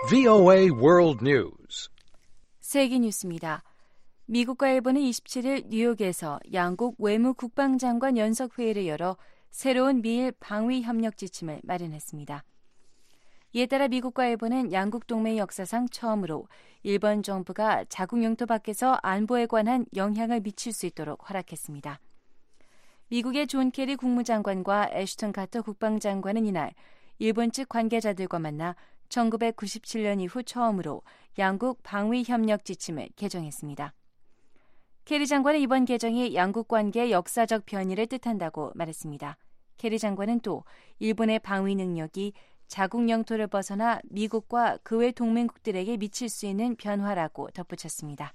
VOA World News. 세계 뉴스입니다. 미국과 일본은 27일 뉴욕에서 양국 외무 국방장관 연석회의를 열어 새로운 미일 방위 협력 지침을 마련했습니다. 이에 따라 미국과 일본은 양국 동맹 역사상 처음으로 일본 정부가 자국 영토 밖에서 안보에 관한 영향을 미칠 수 있도록 허락했습니다. 미국의 존 케리 국무장관과 애슈턴 카터 국방장관은 이날 일본 측 관계자들과 만나 1997년 이후 처음으로 양국 방위 협력 지침을 개정했습니다. 케리 장관은 이번 개정이 양국 관계의 역사적 변이를 뜻한다고 말했습니다. 케리 장관은 또 일본의 방위 능력이 자국 영토를 벗어나 미국과 그 외 동맹국들에게 미칠 수 있는 변화라고 덧붙였습니다.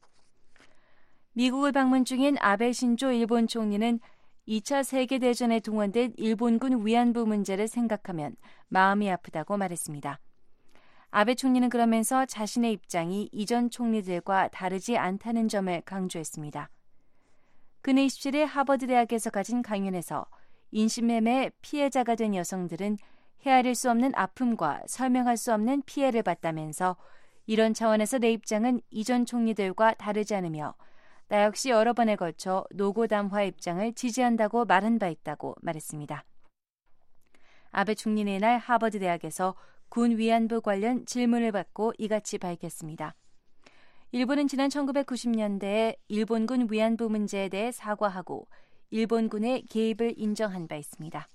미국을 방문 중인 아베 신조 일본 총리는 2차 세계대전에 동원된 일본군 위안부 문제를 생각하면 마음이 아프다고 말했습니다. 아베 총리는 그러면서 자신의 입장이 이전 총리들과 다르지 않다는 점을 강조했습니다. 그는 27일 하버드 대학에서 가진 강연에서 인신매매의 피해자가 된 여성들은 헤아릴 수 없는 아픔과 설명할 수 없는 피해를 봤다면서 이런 차원에서 내 입장은 이전 총리들과 다르지 않으며 나 역시 여러 번에 걸쳐 노고 담화 입장을 지지한다고 말한 바 있다고 말했습니다. 아베 총리는 이날 하버드 대학에서 군 위안부 관련 질문을 받고 이같이 밝혔습니다. 일본은 지난 1990년대에 일본군 위안부 문제에 대해 사과하고 일본군의 개입을 인정한 바 있습니다.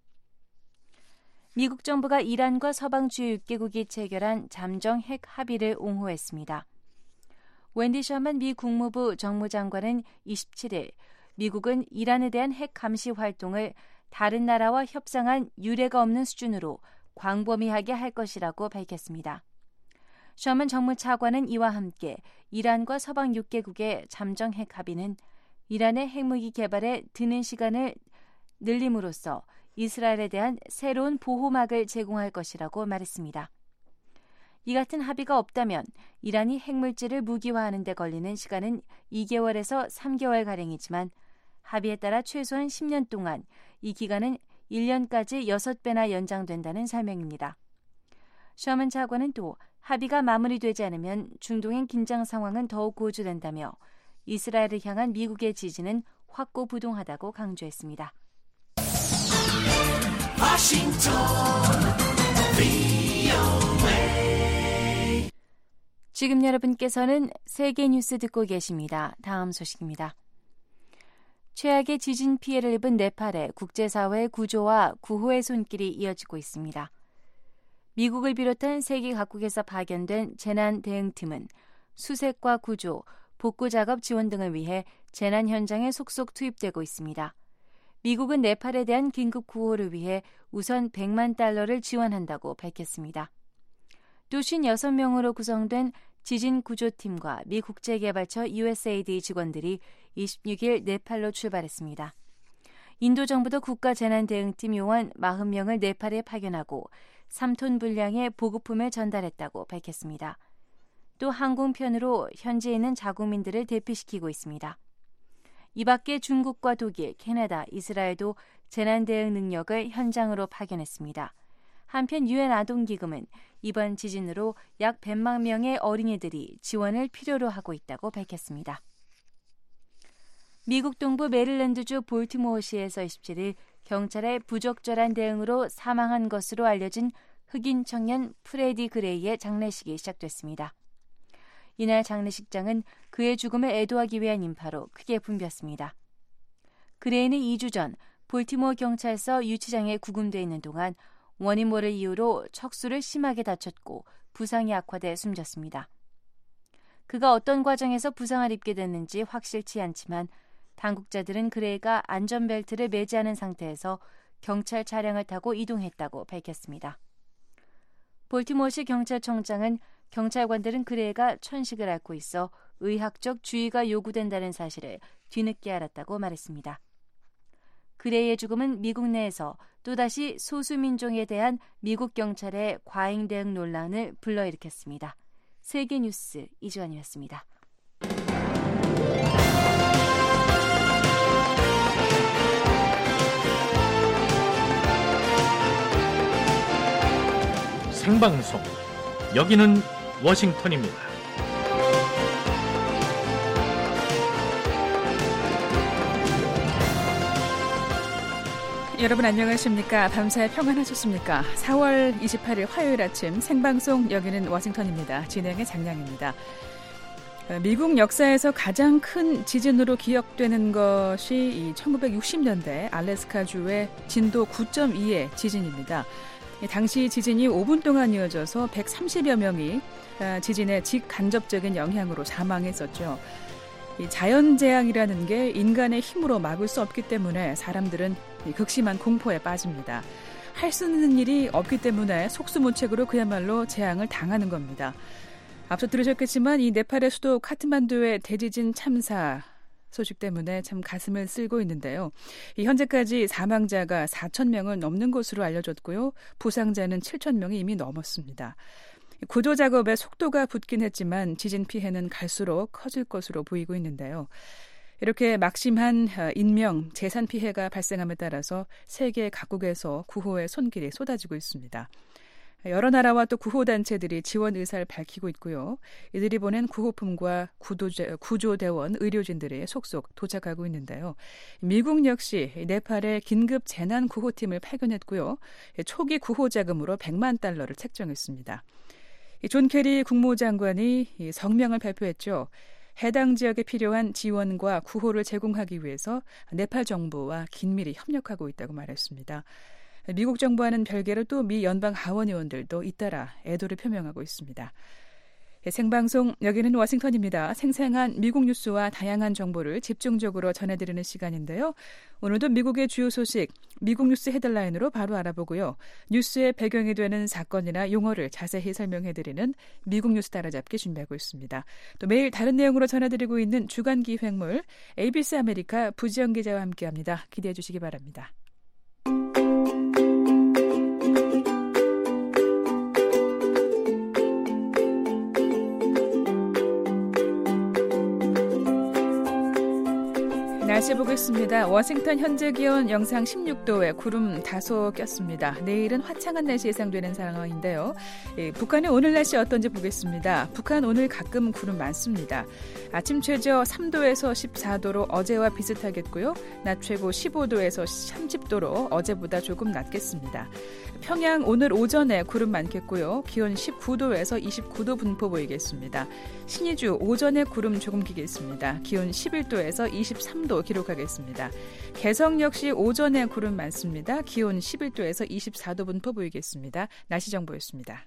미국 정부가 이란과 서방 주요 6개국이 체결한 잠정 핵 합의를 옹호했습니다. 웬디 셔먼 미 국무부 정무장관은 27일 미국은 이란에 대한 핵 감시 활동을 다른 나라와 협상한 유례가 없는 수준으로 광범위하게 할 것이라고 밝혔습니다. 셔먼 정무차관은 이와 함께 이란과 서방 6개국의 잠정 핵 합의는 이란의 핵무기 개발에 드는 시간을 늘림으로써 이스라엘에 대한 새로운 보호막을 제공할 것이라고 말했습니다. 이 같은 합의가 없다면 이란이 핵물질을 무기화하는 데 걸리는 시간은 2개월에서 3개월가량이지만 합의에 따라 최소한 10년 동안 이 기간은 1년까지 6배나 연장된다는 설명입니다. 셔먼 차관은 또 합의가 마무리되지 않으면 중동의 긴장 상황은 더욱 고조된다며 이스라엘을 향한 미국의 지지는 확고부동하다고 강조했습니다. 지금 여러분께서는 세계 뉴스 듣고 계십니다. 다음 소식입니다. 최악의 지진 피해를 입은 네팔의 국제사회의 구조와 구호의 손길이 이어지고 있습니다. 미국을 비롯한 세계 각국에서 파견된 재난 대응팀은 수색과 구조, 복구 작업 지원 등을 위해 재난 현장에 속속 투입되고 있습니다. 미국은 네팔에 대한 긴급 구호를 위해 우선 $100만 지원한다고 밝혔습니다. 또 56명으로 구성된 지진구조팀과 미 국제개발처 USAID 직원들이 26일 네팔로 출발했습니다. 인도 정부도 국가재난대응팀 요원 40명을 네팔에 파견하고 3톤 분량의 보급품을 전달했다고 밝혔습니다. 또 항공편으로 현지에 있는 자국민들을 대피시키고 있습니다. 이 밖에 중국과 독일, 캐나다, 이스라엘도 재난대응 능력을 현장으로 파견했습니다. 한편 유엔 아동기금은 이번 지진으로 약 100만 명의 어린이들이 지원을 필요로 하고 있다고 밝혔습니다. 미국 동부 메릴랜드주 볼티모어시에서 27일 경찰의 부적절한 대응으로 사망한 것으로 알려진 흑인 청년 프레디 그레이의 장례식이 시작됐습니다. 이날 장례식장은 그의 죽음을 애도하기 위한 인파로 크게 붐볐습니다. 그레이는 2주 전 볼티모어 경찰서 유치장에 구금되어 있는 동안 원인 모를 이유로 척수를 심하게 다쳤고 부상이 악화돼 숨졌습니다. 그가 어떤 과정에서 부상을 입게 됐는지 확실치 않지만 당국자들은 그레이가 안전벨트를 매지 않은 상태에서 경찰 차량을 타고 이동했다고 밝혔습니다. 볼티모어시 경찰청장은 경찰관들은 그레이가 천식을 앓고 있어 의학적 주의가 요구된다는 사실을 뒤늦게 알았다고 말했습니다. 그레이의 죽음은 미국 내에서 또다시 소수민족에 대한 미국 경찰의 과잉 대응 논란을 불러일으켰습니다. 세계뉴스 이주환이었습니다. 생방송 여기는 워싱턴입니다. 여러분 안녕하십니까? 밤사이 평안하셨습니까? 4월 28일 화요일 아침 생방송 여기는 워싱턴입니다. 진행의 장량입니다. 미국 역사에서 가장 큰 지진으로 기억되는 것이 이 1960년대 알래스카주의 진도 9.2의 지진입니다. 당시 지진이 5분 동안 이어져서 130여 명이 지진의 직간접적인 영향으로 사망했었죠. 이 자연재앙이라는 게 인간의 힘으로 막을 수 없기 때문에 사람들은 극심한 공포에 빠집니다. 할 수 있는 일이 없기 때문에 속수무책으로 그야말로 재앙을 당하는 겁니다. 앞서 들으셨겠지만 이 네팔의 수도 카트만두의 대지진 참사 소식 때문에 참 가슴을 쓸고 있는데요. 현재까지 사망자가 4,000명을 넘는 것으로 알려졌고요. 부상자는 7,000명이 이미 넘었습니다. 구조 작업에 속도가 붙긴 했지만 지진 피해는 갈수록 커질 것으로 보이고 있는데요. 이렇게 막심한 인명, 재산 피해가 발생함에 따라서 세계 각국에서 구호의 손길이 쏟아지고 있습니다. 여러 나라와 또 구호단체들이 지원 의사를 밝히고 있고요. 이들이 보낸 구호품과 구조대원, 의료진들이 속속 도착하고 있는데요. 미국 역시 네팔에 긴급 재난구호팀을 파견했고요. 초기 구호 자금으로 $1,000,000를 책정했습니다. 존 케리 국무장관이 성명을 발표했죠. 해당 지역에 필요한 지원과 구호를 제공하기 위해서 네팔 정부와 긴밀히 협력하고 있다고 말했습니다. 미국 정부와는 별개로 또 미 연방 하원 의원들도 잇따라 애도를 표명하고 있습니다. 생방송 여기는 워싱턴입니다. 생생한 미국 뉴스와 다양한 정보를 집중적으로 전해드리는 시간인데요. 오늘도 미국의 주요 소식, 미국 뉴스 헤드라인으로 바로 알아보고요. 뉴스의 배경이 되는 사건이나 용어를 자세히 설명해드리는 미국 뉴스 따라잡기 준비하고 있습니다. 또 매일 다른 내용으로 전해드리고 있는 주간 기획물 ABC 아메리카 부지영 기자와 함께합니다. 기대해 주시기 바랍니다. 날씨 보겠습니다. 워싱턴 현재 기온 영상 16도에 구름 다소 꼈습니다. 내일은 화창한 날씨 예상되는 상황인데요. 북한의 오늘 날씨 어떤지 보겠습니다. 북한 오늘 가끔 구름 많습니다. 아침 최저 3도에서 14도로 어제와 비슷하겠고요. 낮 최고 15도에서 30도로 어제보다 조금 낮겠습니다. 평양 오늘 오전에 구름 많겠고요. 기온 19도에서 29도 분포 보이겠습니다. 신의주 오전에 구름 조금 끼겠습니다. 기온 11도에서 23도 기록하겠습니다. 개성 역시 오전에 구름 많습니다. 기온 11도에서 24도 분포 보이겠습니다. 날씨 정보였습니다.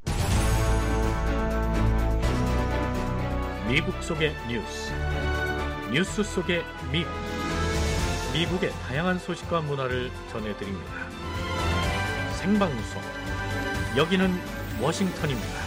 미국 속의 뉴스 속의 미국. 미국의 다양한 소식과 문화를 전해드립니다. 생방송 여기는 워싱턴입니다.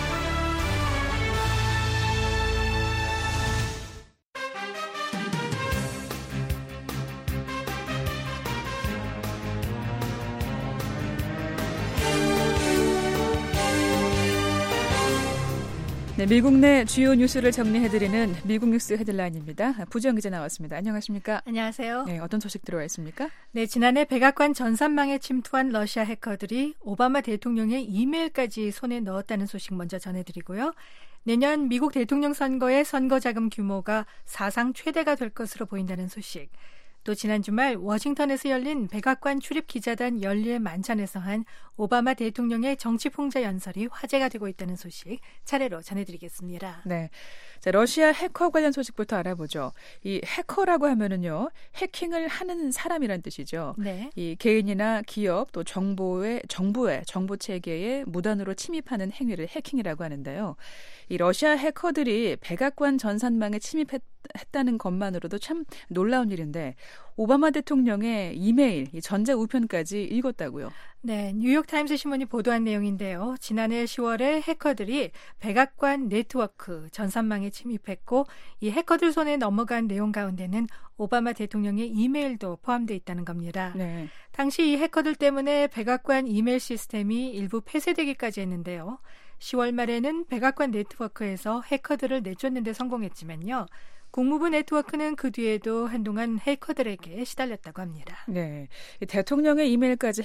네, 미국 내 주요 뉴스를 정리해드리는 미국 뉴스 헤드라인입니다. 부지영 기자 나왔습니다. 안녕하십니까? 안녕하세요. 네, 어떤 소식 들어와 있습니까? 네, 지난해 백악관 전산망에 침투한 러시아 해커들이 오바마 대통령의 이메일까지 손에 넣었다는 소식 먼저 전해드리고요. 내년 미국 대통령 선거의 선거자금 규모가 사상 최대가 될 것으로 보인다는 소식. 또 지난 주말 워싱턴에서 열린 백악관 출입 기자단 연례 만찬에서 한 오바마 대통령의 정치 풍자 연설이 화제가 되고 있다는 소식 차례로 전해드리겠습니다. 네, 자, 러시아 해커 관련 소식부터 알아보죠. 이 해커라고 하면은요, 해킹을 하는 사람이란 뜻이죠. 네. 이 개인이나 기업 또 정부의 정보 체계에 무단으로 침입하는 행위를 해킹이라고 하는데요. 이 러시아 해커들이 백악관 전산망에 침입했다는 것만으로도 참 놀라운 일인데 오바마 대통령의 이메일, 이 전자우편까지 읽었다고요. 네, 뉴욕타임스 신문이 보도한 내용인데요. 지난해 10월에 해커들이 백악관 네트워크 전산망에 침입했고 이 해커들 손에 넘어간 내용 가운데는 오바마 대통령의 이메일도 포함되어 있다는 겁니다. 네. 당시 이 해커들 때문에 백악관 이메일 시스템이 일부 폐쇄되기까지 했는데요. 10월 말에는 백악관 네트워크에서 해커들을 내쫓는 데 성공했지만요. 국무부 네트워크는 그 뒤에도 한동안 해커들에게 시달렸다고 합니다. 네, 대통령의 이메일까지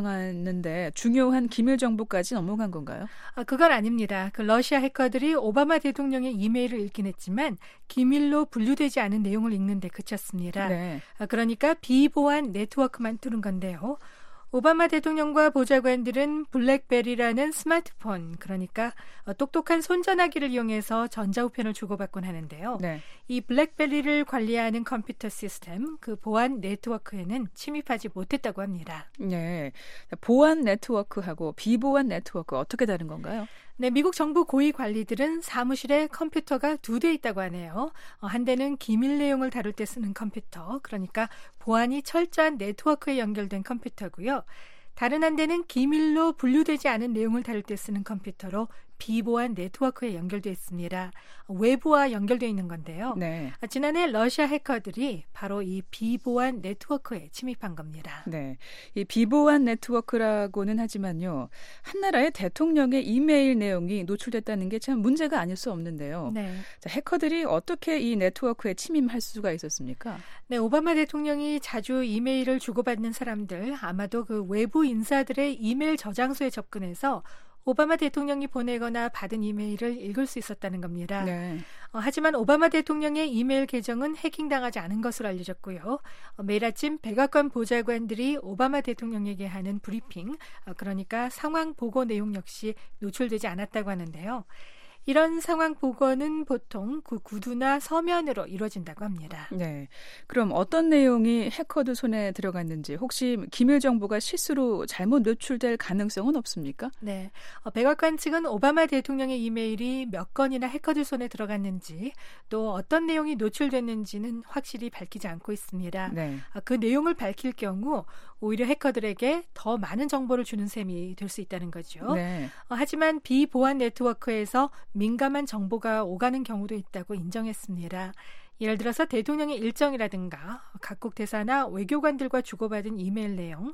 해킹당했는데 중요한 기밀 정보까지 넘어간 건가요? 그건 아닙니다. 그 러시아 해커들이 오바마 대통령의 이메일을 읽긴 했지만 기밀로 분류되지 않은 내용을 읽는 데 그쳤습니다. 네. 그러니까 비보안 네트워크만 뚫은 건데요. 오바마 대통령과 보좌관들은 블랙베리라는 스마트폰, 그러니까 똑똑한 손전화기를 이용해서 전자우편을 주고받곤 하는데요. 네. 이 블랙베리를 관리하는 컴퓨터 시스템, 그 보안 네트워크에는 침입하지 못했다고 합니다. 네, 보안 네트워크하고 비보안 네트워크 어떻게 다른 건가요? 네, 미국 정부 고위 관리들은 사무실에 컴퓨터가 2대 있다고 하네요. 한 대는 기밀 내용을 다룰 때 쓰는 컴퓨터, 그러니까 보안이 철저한 네트워크에 연결된 컴퓨터고요. 다른 한 대는 기밀로 분류되지 않은 내용을 다룰 때 쓰는 컴퓨터로 비보안 네트워크에 연결되어 있습니다. 외부와 연결되어 있는 건데요. 네. 지난해 러시아 해커들이 바로 이 비보안 네트워크에 침입한 겁니다. 네, 이 비보안 네트워크라고는 하지만요, 한 나라의 대통령의 이메일 내용이 노출됐다는 게 참 문제가 아닐 수 없는데요. 네. 자, 해커들이 어떻게 이 네트워크에 침입할 수가 있었습니까? 네, 오바마 대통령이 자주 이메일을 주고받는 사람들, 아마도 그 외부 인사들의 이메일 저장소에 접근해서 오바마 대통령이 보내거나 받은 이메일을 읽을 수 있었다는 겁니다. 네. 하지만 오바마 대통령의 이메일 계정은 해킹당하지 않은 것으로 알려졌고요. 매일 아침 백악관 보좌관들이 오바마 대통령에게 하는 브리핑, 그러니까 상황 보고 내용 역시 노출되지 않았다고 하는데요. 이런 상황 보고는 보통 그 구두나 서면으로 이루어진다고 합니다. 네. 그럼 어떤 내용이 해커들 손에 들어갔는지, 혹시 기밀 정보가 실수로 잘못 노출될 가능성은 없습니까? 네. 백악관 측은 오바마 대통령의 이메일이 몇 건이나 해커들 손에 들어갔는지, 또 어떤 내용이 노출됐는지는 확실히 밝히지 않고 있습니다. 네. 그 내용을 밝힐 경우 오히려 해커들에게 더 많은 정보를 주는 셈이 될 수 있다는 거죠. 네. 하지만 비보안 네트워크에서 민감한 정보가 오가는 경우도 있다고 인정했습니다. 예를 들어서 대통령의 일정이라든가 각국 대사나 외교관들과 주고받은 이메일 내용,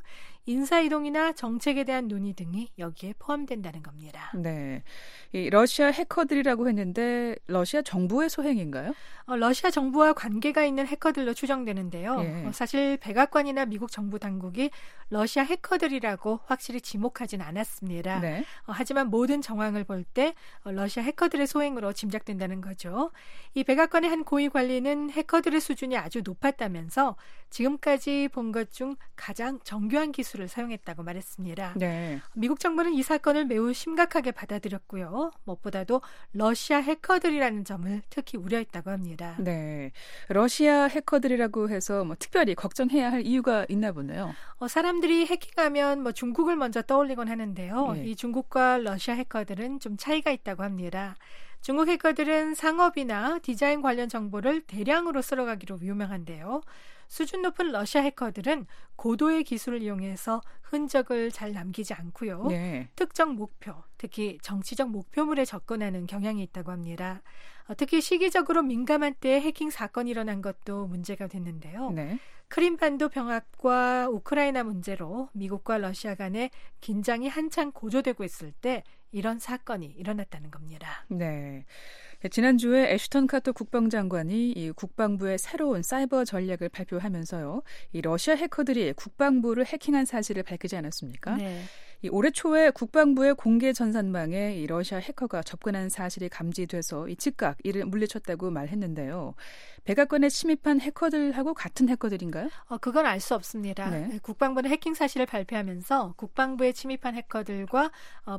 인사이동이나 정책에 대한 논의 등이 여기에 포함된다는 겁니다. 네, 이 러시아 해커들이라고 했는데 러시아 정부의 소행인가요? 러시아 정부와 관계가 있는 해커들로 추정되는데요. 예. 사실 백악관이나 미국 정부 당국이 러시아 해커들이라고 확실히 지목하진 않았습니다. 네. 하지만 모든 정황을 볼 때 러시아 해커들의 소행으로 짐작된다는 거죠. 이 백악관의 한 고위 관리는 해커들의 수준이 아주 높았다면서 지금까지 본 것 중 가장 정교한 기술을 사용했다고 말했습니다. 네. 미국 정부는 이 사건을 매우 심각하게 받아들였고요. 무엇보다도 러시아 해커들이라는 점을 특히 우려했다고 합니다. 네, 러시아 해커들이라고 해서 특별히 걱정해야 할 이유가 있나 보네요. 사람들이 해킹하면 중국을 먼저 떠올리곤 하는데요. 예. 이 중국과 러시아 해커들은 좀 차이가 있다고 합니다. 중국 해커들은 상업이나 디자인 관련 정보를 대량으로 쓸어가기로 유명한데요. 수준 높은 러시아 해커들은 고도의 기술을 이용해서 흔적을 잘 남기지 않고요. 네. 특정 목표, 특히 정치적 목표물에 접근하는 경향이 있다고 합니다. 특히 시기적으로 민감한 때에 해킹 사건이 일어난 것도 문제가 됐는데요. 네. 크림반도 병합과 우크라이나 문제로 미국과 러시아 간의 긴장이 한창 고조되고 있을 때 이런 사건이 일어났다는 겁니다. 네. 지난주에 애슈턴 카터 국방장관이 이 국방부의 새로운 사이버 전략을 발표하면서요, 이 러시아 해커들이 국방부를 해킹한 사실을 밝히지 않았습니까? 네. 이 올해 초에 국방부의 공개 전산망에 이 러시아 해커가 접근한 사실이 감지돼서 이 즉각 이를 물리쳤다고 말했는데요. 백악관에 침입한 해커들하고 같은 해커들인가요? 그건 알 수 없습니다. 네. 국방부는 해킹 사실을 발표하면서 국방부에 침입한 해커들과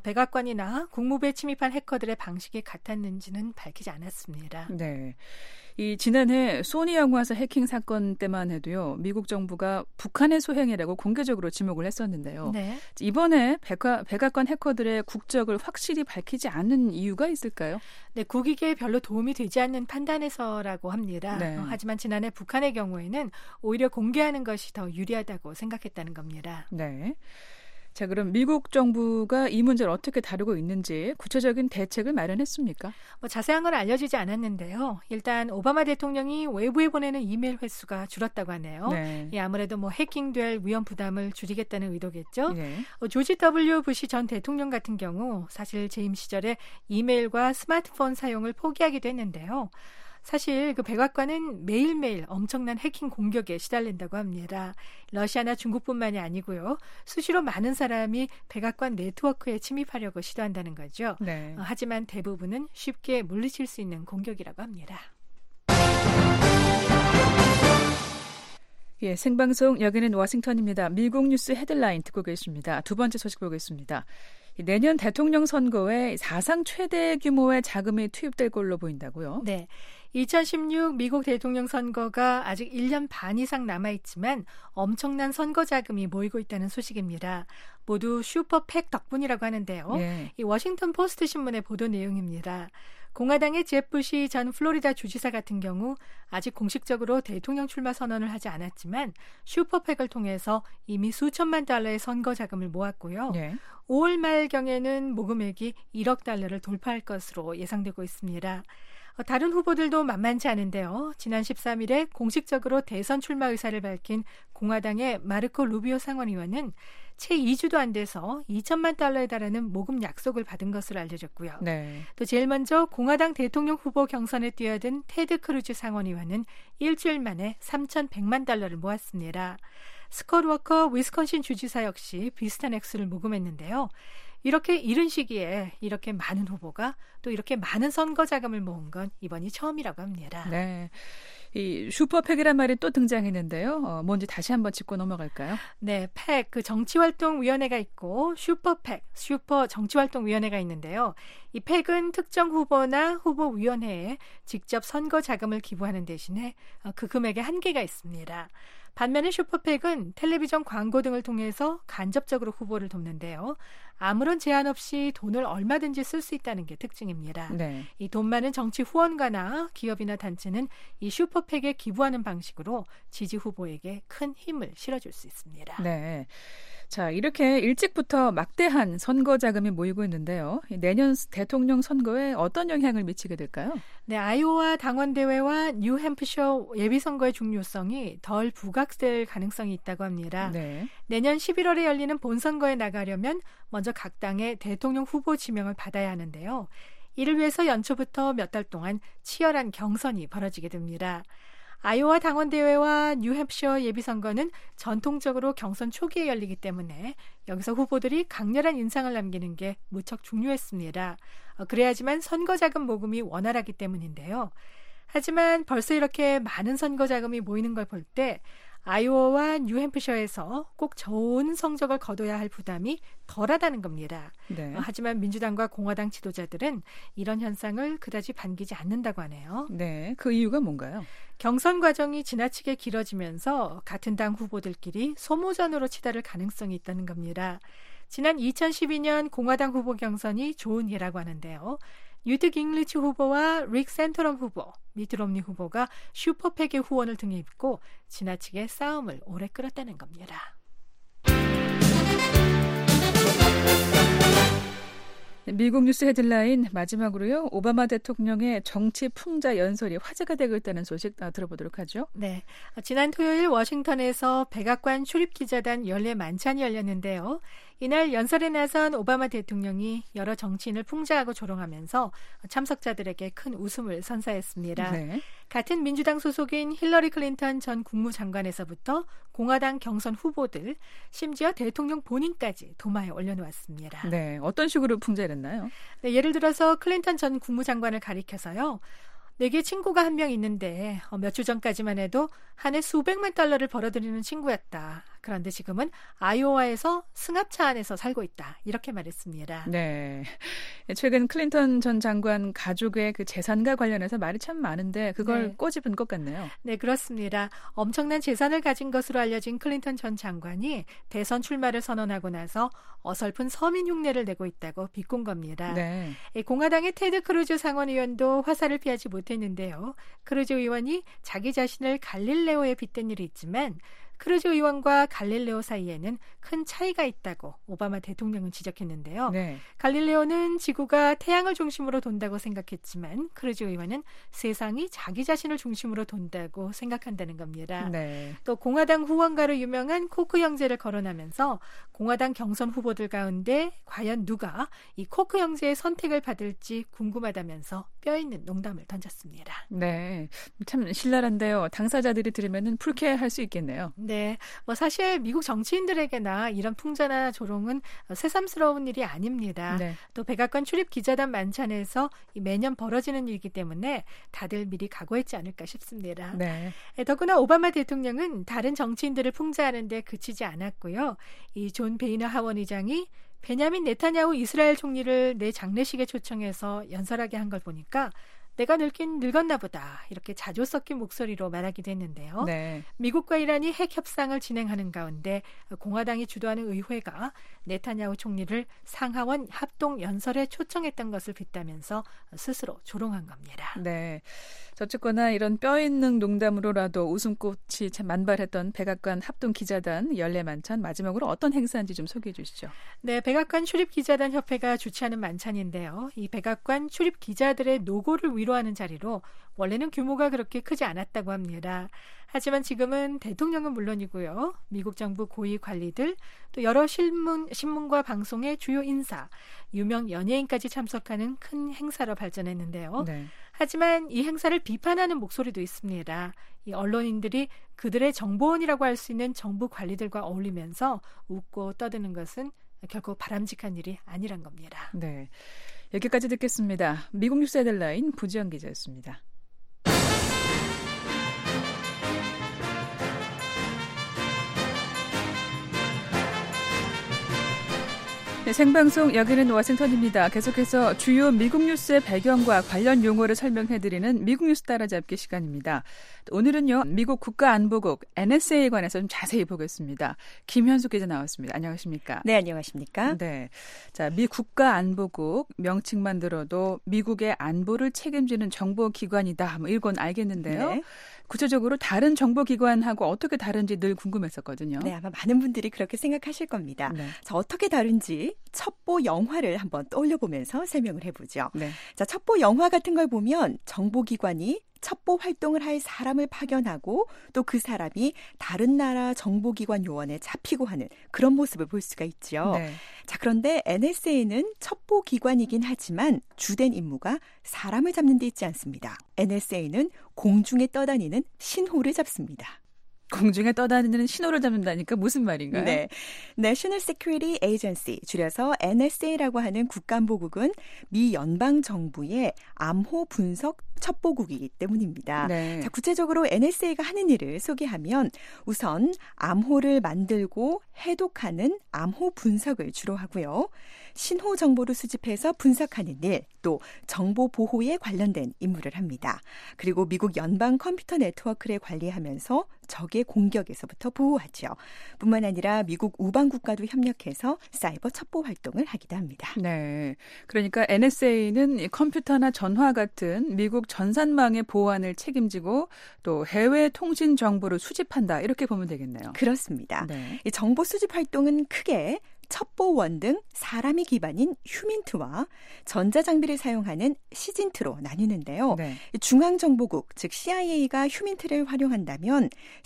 백악관이나 국무부에 침입한 해커들의 방식이 같았는지는 밝히지 않았습니다. 네. 이 지난해 소니 영화사 해킹 사건 때만 해도요, 미국 정부가 북한의 소행이라고 공개적으로 지목을 했었는데요. 네. 이번에 백악관 해커들의 국적을 확실히 밝히지 않은 이유가 있을까요? 네, 국익에 별로 도움이 되지 않는 판단에서라고 합니다. 네. 하지만 지난해 북한의 경우에는 오히려 공개하는 것이 더 유리하다고 생각했다는 겁니다. 네. 자, 그럼 미국 정부가 이 문제를 어떻게 다루고 있는지 구체적인 대책을 마련했습니까? 자세한 건 알려지지 않았는데요. 일단 오바마 대통령이 외부에 보내는 이메일 횟수가 줄었다고 하네요. 네. 아무래도 해킹될 위험 부담을 줄이겠다는 의도겠죠. 네. 조지 W. 부시 전 대통령 같은 경우 사실 재임 시절에 이메일과 스마트폰 사용을 포기하기도 했는데요. 사실 그 백악관은 매일매일 엄청난 해킹 공격에 시달린다고 합니다. 러시아나 중국뿐만이 아니고요. 수시로 많은 사람이 백악관 네트워크에 침입하려고 시도한다는 거죠. 네. 하지만 대부분은 쉽게 물리칠 수 있는 공격이라고 합니다. 예, 생방송 여기는 워싱턴입니다. 미국 뉴스 헤드라인 듣고 계십니다. 두 번째 소식 보겠습니다. 내년 대통령 선거에 사상 최대 규모의 자금이 투입될 걸로 보인다고요? 네. 2016 미국 대통령 선거가 아직 1년 반 이상 남아있지만 엄청난 선거 자금이 모이고 있다는 소식입니다. 모두 슈퍼팩 덕분이라고 하는데요. 네. 이 워싱턴 포스트 신문의 보도 내용입니다. 공화당의 제프 부시 전 플로리다 주지사 같은 경우 아직 공식적으로 대통령 출마 선언을 하지 않았지만 슈퍼팩을 통해서 이미 수천만 달러의 선거 자금을 모았고요. 네. 5월 말경에는 모금액이 1억 달러를 돌파할 것으로 예상되고 있습니다. 다른 후보들도 만만치 않은데요. 지난 13일에 공식적으로 대선 출마 의사를 밝힌 공화당의 마르코 루비오 상원의원은 채 2주도 안 돼서 2천만 달러에 달하는 모금 약속을 받은 것으로 알려졌고요. 네. 또 제일 먼저 공화당 대통령 후보 경선에 뛰어든 테드 크루즈 상원의원은 일주일 만에 3,100만 달러를 모았습니다. 스콧 워커 위스콘신 주지사 역시 비슷한 액수를 모금했는데요. 이렇게 이른 시기에 이렇게 많은 후보가 또 이렇게 많은 선거 자금을 모은 건 이번이 처음이라고 합니다. 네. 이 슈퍼팩이란 말이 또 등장했는데요. 뭔지 다시 한번 짚고 넘어갈까요? 네, 팩, 그 정치활동위원회가 있고 슈퍼팩, 슈퍼 정치활동위원회가 있는데요. 이 팩은 특정 후보나 후보위원회에 직접 선거 자금을 기부하는 대신에 그 금액에 한계가 있습니다. 반면에 슈퍼팩은 텔레비전 광고 등을 통해서 간접적으로 후보를 돕는데요. 아무런 제한 없이 돈을 얼마든지 쓸 수 있다는 게 특징입니다. 네. 이 돈 많은 정치 후원가나 기업이나 단체는 이 슈퍼팩에 기부하는 방식으로 지지 후보에게 큰 힘을 실어줄 수 있습니다. 네. 자, 이렇게 일찍부터 막대한 선거 자금이 모이고 있는데요. 내년 대통령 선거에 어떤 영향을 미치게 될까요? 네, 아이오와 당원대회와 뉴햄프셔 예비선거의 중요성이 덜 부각될 가능성이 있다고 합니다. 네. 내년 11월에 열리는 본선거에 나가려면 먼저 각 당의 대통령 후보 지명을 받아야 하는데요. 이를 위해서 연초부터 몇 달 동안 치열한 경선이 벌어지게 됩니다. 아이오와 당원대회와 뉴햄프셔 예비선거는 전통적으로 경선 초기에 열리기 때문에 여기서 후보들이 강렬한 인상을 남기는 게 무척 중요했습니다. 그래야지만 선거 자금 모금이 원활하기 때문인데요. 하지만 벌써 이렇게 많은 선거 자금이 모이는 걸 볼 때 아이오와 뉴햄프셔에서 꼭 좋은 성적을 거둬야 할 부담이 덜하다는 겁니다. 네. 하지만 민주당과 공화당 지도자들은 이런 현상을 그다지 반기지 않는다고 하네요. 네, 그 이유가 뭔가요? 경선 과정이 지나치게 길어지면서 같은 당 후보들끼리 소모전으로 치달을 가능성이 있다는 겁니다. 지난 2012년 공화당 후보 경선이 좋은 예라고 하는데요. 뉴트 깅리치 후보와 릭 센토럼 후보, 미트 롬니 후보가 슈퍼팩의 후원을 등에 입고 지나치게 싸움을 오래 끌었다는 겁니다. 미국 뉴스 헤드라인 마지막으로요. 오바마 대통령의 정치 풍자 연설이 화제가 되고 있다는 소식 들어보도록 하죠. 네, 지난 토요일 워싱턴에서 백악관 출입기자단 연례 만찬이 열렸는데요. 이날 연설에 나선 오바마 대통령이 여러 정치인을 풍자하고 조롱하면서 참석자들에게 큰 웃음을 선사했습니다. 네. 같은 민주당 소속인 힐러리 클린턴 전 국무장관에서부터 공화당 경선 후보들, 심지어 대통령 본인까지 도마에 올려놓았습니다. 네, 어떤 식으로 풍자를 했나요? 네, 예를 들어서 클린턴 전 국무장관을 가리켜서요. 내게 친구가 한 명 있는데 몇 주 전까지만 해도 한 해 수백만 달러를 벌어들이는 친구였다. 그런데 지금은 아이오와에서 승합차 안에서 살고 있다. 이렇게 말했습니다. 네. 최근 클린턴 전 장관 가족의 그 재산과 관련해서 말이 참 많은데 그걸 네. 꼬집은 것 같네요. 네, 그렇습니다. 엄청난 재산을 가진 것으로 알려진 클린턴 전 장관이 대선 출마를 선언하고 나서 어설픈 서민 흉내를 내고 있다고 비꼰 겁니다. 네. 공화당의 테드 크루즈 상원의원도 화살을 피하지 못했는데요. 크루즈 의원이 자기 자신을 갈릴레오에 빗댄 일이 있지만 크루즈 의원과 갈릴레오 사이에는 큰 차이가 있다고 오바마 대통령은 지적했는데요. 네. 갈릴레오는 지구가 태양을 중심으로 돈다고 생각했지만 크루즈 의원은 세상이 자기 자신을 중심으로 돈다고 생각한다는 겁니다. 네. 또 공화당 후원가로 유명한 코크 형제를 거론하면서 공화당 경선 후보들 가운데 과연 누가 이 코크 형제의 선택을 받을지 궁금하다면서 뼈있는 농담을 던졌습니다. 네, 참 신랄한데요. 당사자들이 들으면 불쾌할 수 있겠네요. 네, 사실 미국 정치인들에게나 이런 풍자나 조롱은 새삼스러운 일이 아닙니다. 네. 또 백악관 출입 기자단 만찬에서 매년 벌어지는 일이기 때문에 다들 미리 각오했지 않을까 싶습니다. 네. 더구나 오바마 대통령은 다른 정치인들을 풍자하는 데 그치지 않았고요. 이 존 베이너 하원 의장이 베냐민 네타냐후 이스라엘 총리를 내 장례식에 초청해서 연설하게 한 걸 보니까 내가 늙긴 늙었나 보다 이렇게 자조 섞인 목소리로 말하기도 했는데요. 네. 미국과 이란이 핵 협상을 진행하는 가운데 공화당이 주도하는 의회가 네타냐후 총리를 상하원 합동 연설에 초청했던 것을 빗대면서 스스로 조롱한 겁니다. 네. 어쨌거나 이런 뼈 있는 농담으로라도 웃음꽃이 참 만발했던 백악관 합동 기자단 연례 만찬 마지막으로 어떤 행사인지 좀 소개해 주시죠. 네, 백악관 출입 기자단 협회가 주최하는 만찬인데요. 이 백악관 출입 기자들의 노고를 위로하는 자리로 원래는 규모가 그렇게 크지 않았다고 합니다. 하지만 지금은 대통령은 물론이고요. 미국 정부 고위 관리들, 또 여러 신문과 방송의 주요 인사, 유명 연예인까지 참석하는 큰 행사로 발전했는데요. 네. 하지만 이 행사를 비판하는 목소리도 있습니다. 이 언론인들이 그들의 정보원이라고 할 수 있는 정부 관리들과 어울리면서 웃고 떠드는 것은 결코 바람직한 일이 아니란 겁니다. 네, 여기까지 듣겠습니다. 미국 뉴스 헤드라인 부지영 기자였습니다. 네, 생방송 여기는 워싱턴입니다. 계속해서 주요 미국 뉴스의 배경과 관련 용어를 설명해드리는 미국 뉴스 따라잡기 시간입니다. 오늘은요, 미국 국가안보국 NSA에 관해서 좀 자세히 보겠습니다. 김현숙 기자 나왔습니다. 안녕하십니까? 네, 안녕하십니까? 네, 자, 미 국가안보국 명칭만 들어도 미국의 안보를 책임지는 정보기관이다. 뭐 이건 알겠는데요. 네. 구체적으로 다른 정보기관하고 어떻게 다른지 늘 궁금했었거든요. 네, 아마 많은 분들이 그렇게 생각하실 겁니다. 네. 자, 어떻게 다른지 첩보 영화를 한번 떠올려보면서 설명을 해보죠. 네. 자, 첩보 영화 같은 걸 보면 정보기관이 첩보 활동을 할 사람을 파견하고 또 그 사람이 다른 나라 정보기관 요원에 잡히고 하는 그런 모습을 볼 수가 있죠. 네. 자, 그런데 NSA는 첩보기관이긴 하지만 주된 임무가 사람을 잡는 데 있지 않습니다. NSA는 공중에 떠다니는 신호를 잡습니다. 공중에 떠다니는 신호를 잡는다니까 무슨 말인가요? 네, National Security Agency, 줄여서 NSA라고 하는 국가안보국은 미 연방 정부의 암호 분석 첩보국이기 때문입니다. 네. 자, 구체적으로 NSA가 하는 일을 소개하면 우선 암호를 만들고 해독하는 암호 분석을 주로 하고요. 신호 정보를 수집해서 분석하는 일, 또 정보 보호에 관련된 임무를 합니다. 그리고 미국 연방 컴퓨터 네트워크를 관리하면서 적의 공격에서부터 보호하죠. 뿐만 아니라 미국 우방 국가도 협력해서 사이버 첩보 활동을 하기도 합니다. 네, 그러니까 NSA는 컴퓨터나 전화 같은 미국 전산망의 보안을 책임지고 또 해외 통신 정보를 수집한다 이렇게 보면 되겠네요. 그렇습니다. 네. 이 정보 수집 활동은 크게 첩보원 등 사람이 기반인 휴민트와 전자장비를 사용하는 시진트로 나뉘는데요. 네. 중앙정보국, 즉 CIA가 휴민트를 활용한다면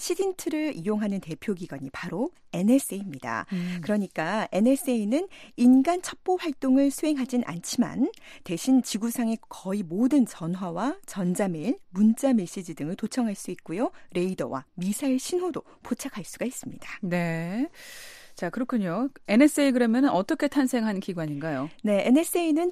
시진트를 이용하는 대표기관이 바로 NSA입니다. 그러니까 NSA는 인간 첩보 활동을 수행하진 않지만 대신 지구상의 거의 모든 전화와 전자메일, 문자 메시지 등을 도청할 수 있고요. 레이더와 미사일 신호도 포착할 수가 있습니다. 네. 자, 그렇군요. NSA 그러면 어떻게 탄생한 기관인가요? 네, NSA는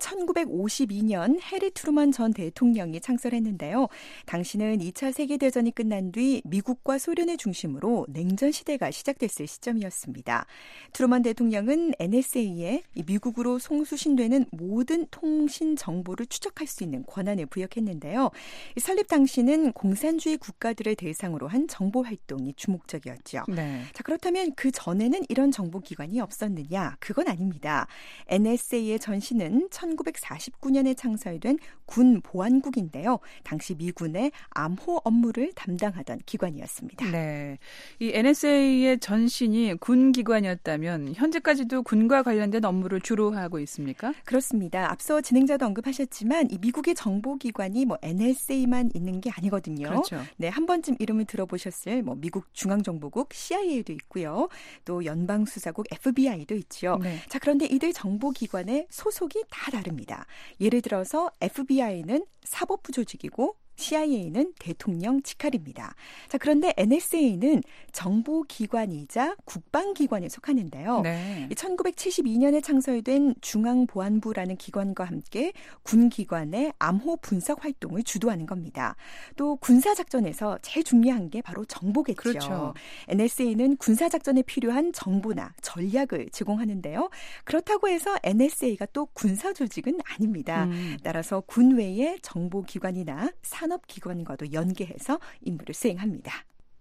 1952년 해리 트루먼 전 대통령이 창설했는데요. 당시는 2차 세계대전이 끝난 뒤 미국과 소련을 중심으로 냉전 시대가 시작됐을 시점이었습니다. 트루먼 대통령은 NSA에 미국으로 송수신되는 모든 통신 정보를 추적할 수 있는 권한을 부여했는데요. 설립 당시는 공산주의 국가들을 대상으로 한 정보 활동이 주목적이었죠. 네. 자, 그렇다면 그 전에는 이런 정보기관이 없었느냐? 그건 아닙니다. NSA의 전신은 1949년에 창설된 군 보안국인데요. 당시 미군의 암호 업무를 담당하던 기관이었습니다. 네, 이 NSA의 전신이 군 기관이었다면 현재까지도 군과 관련된 업무를 주로 하고 있습니까? 그렇습니다. 앞서 진행자도 언급하셨지만 이 미국의 정보기관이 NSA만 있는 게 아니거든요. 그렇죠. 네, 한 번쯤 이름을 들어보셨을 미국 중앙정보국 CIA도 있고요. 또 연방수사국 FBI도 있죠. 네. 자, 그런데 이들 정보기관의 소속이 다 다릅니다. 예를 들어서 FBI는 사법부 조직이고 CIA는 대통령 직할입니다. 자, 그런데 NSA는 정보기관이자 국방기관에 속하는데요. 네. 1972년에 창설된 중앙보안부라는 기관과 함께 군기관의 암호 분석 활동을 주도하는 겁니다. 또 군사작전에서 제일 중요한 게 바로 정보겠죠. 그렇죠. NSA는 군사작전에 필요한 정보나 전략을 제공하는데요. 그렇다고 해서 NSA가 또 군사조직은 아닙니다. 따라서 군 외의 정보기관이나 산업기관과도 연계해서 임무를 수행합니다.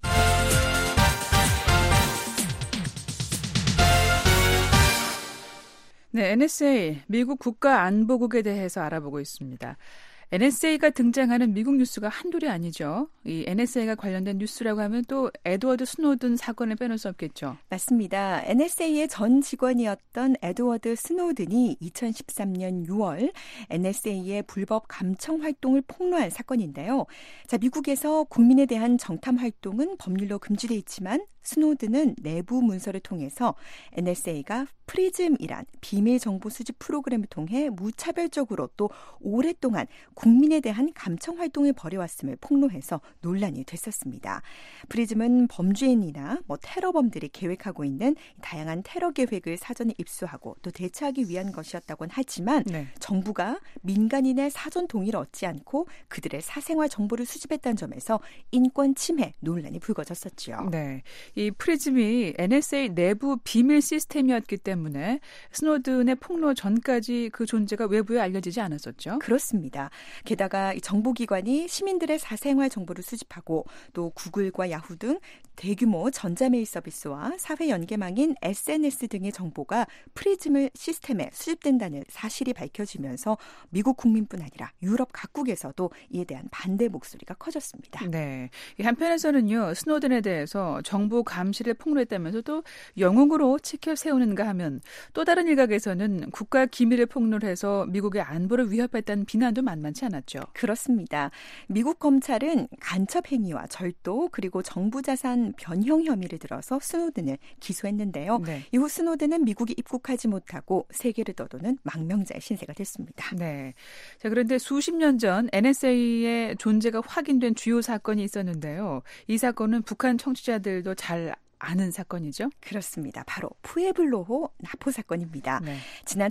네, NSA, 미국 국가안보국에 대해서 알아보고 있습니다. NSA가 등장하는 미국 뉴스가 한둘이 아니죠. 이 NSA가 관련된 뉴스라고 하면 또 에드워드 스노든 사건을 빼놓을 수 없겠죠. 맞습니다. NSA의 전 직원이었던 에드워드 스노든이 2013년 6월 NSA의 불법 감청 활동을 폭로한 사건인데요. 자, 미국에서 국민에 대한 정탐 활동은 법률로 금지돼 있지만 스노든은 내부 문서를 통해서 NSA가 프리즘이란 비밀 정보 수집 프로그램을 통해 무차별적으로 또 오랫동안 국민에 대한 감청 활동을 벌여왔음을 폭로해서 논란이 됐었습니다. 프리즘은 범죄인이나 테러범들이 계획하고 있는 다양한 테러 계획을 사전에 입수하고 또 대처하기 위한 것이었다고는 하지만 네. 정부가 민간인의 사전 동의를 얻지 않고 그들의 사생활 정보를 수집했다는 점에서 인권 침해 논란이 불거졌었죠. 네, 이 프리즘이 NSA 내부 비밀 시스템이었기 때문에 스노든의 폭로 전까지 그 존재가 외부에 알려지지 않았었죠. 그렇습니다. 게다가 이 정보기관이 시민들의 사생활 정보를 수집하고 또 구글과 야후 등 대규모 전자메일 서비스와 사회 연계망인 SNS 등의 정보가 프리즘 시스템에 수집된다는 사실이 밝혀지면서 미국 국민뿐 아니라 유럽 각국에서도 이에 대한 반대 목소리가 커졌습니다. 네, 한편에서는요, 스노든에 대해서 정부 감시를 폭로했다면서 또 영웅으로 치켜 세우는가 하면 또 다른 일각에서는 국가 기밀을 폭로해서 미국의 안보를 위협했다는 비난도 만만치 않았죠. 그렇습니다. 미국 검찰은 간첩 행위와 절도 그리고 정부 자산 변형 혐의를 들어서 스노든을 기소했는데요. 네. 이후 스노든은 미국에 입국하지 못하고 세계를 떠도는 망명자의 신세가 됐습니다. 네. 자, 그런데 수십 년 전 NSA의 존재가 확인된 주요 사건이 있었는데요. 이 사건은 북한 청취자들도 잘 아는 사건이죠? 그렇습니다. 바로 푸에블로호 납포 사건입니다. 네. 지난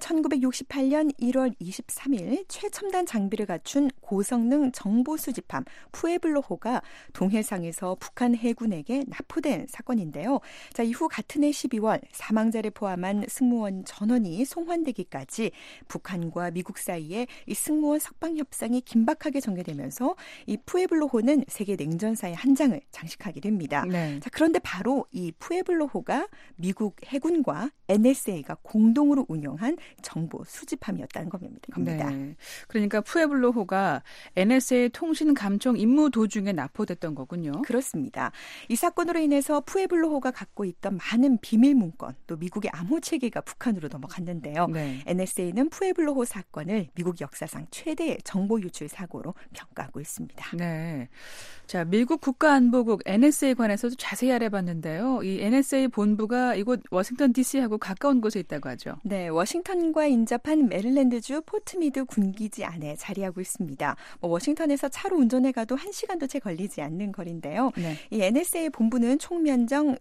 1968년 1월 23일 최첨단 장비를 갖춘 고성능 정보 수집함 푸에블로호가 동해상에서 북한 해군에게 납포된 사건인데요. 자, 이후 같은 해 12월 사망자를 포함한 승무원 전원이 송환되기까지 북한과 미국 사이에 이 승무원 석방 협상이 긴박하게 전개되면서 이 푸에블로호는 세계 냉전사의 한 장을 장식하게 됩니다. 네. 자, 그런데 바로 이 푸에블로호가 미국 해군과 NSA가 공동으로 운영한 정보 수집함이었다는 겁니다. 네. 그러니까 푸에블로호가 NSA 통신 감청 임무 도중에 납포됐던 거군요. 그렇습니다. 이 사건으로 인해서 푸에블로호가 갖고 있던 많은 비밀 문건, 또 미국의 암호 체계가 북한으로 넘어갔는데요. 네. NSA는 푸에블로호 사건을 미국 역사상 최대의 정보 유출 사고로 평가하고 있습니다. 네. 자, 미국 국가안보국 NSA에 관해서도 자세히 알아봤는데요. 이 NSA 본부가 이곳 워싱턴 DC하고 가까운 곳에 있다고 하죠. 네, 워싱턴과 인접한 메릴랜드주 포트미드 군기지 안에 자리하고 있습니다. 워싱턴에서 차로 운전해 가도 1시간도 채 걸리지 않는 거리인데요. 네. 이 NSA 본부는 총 면적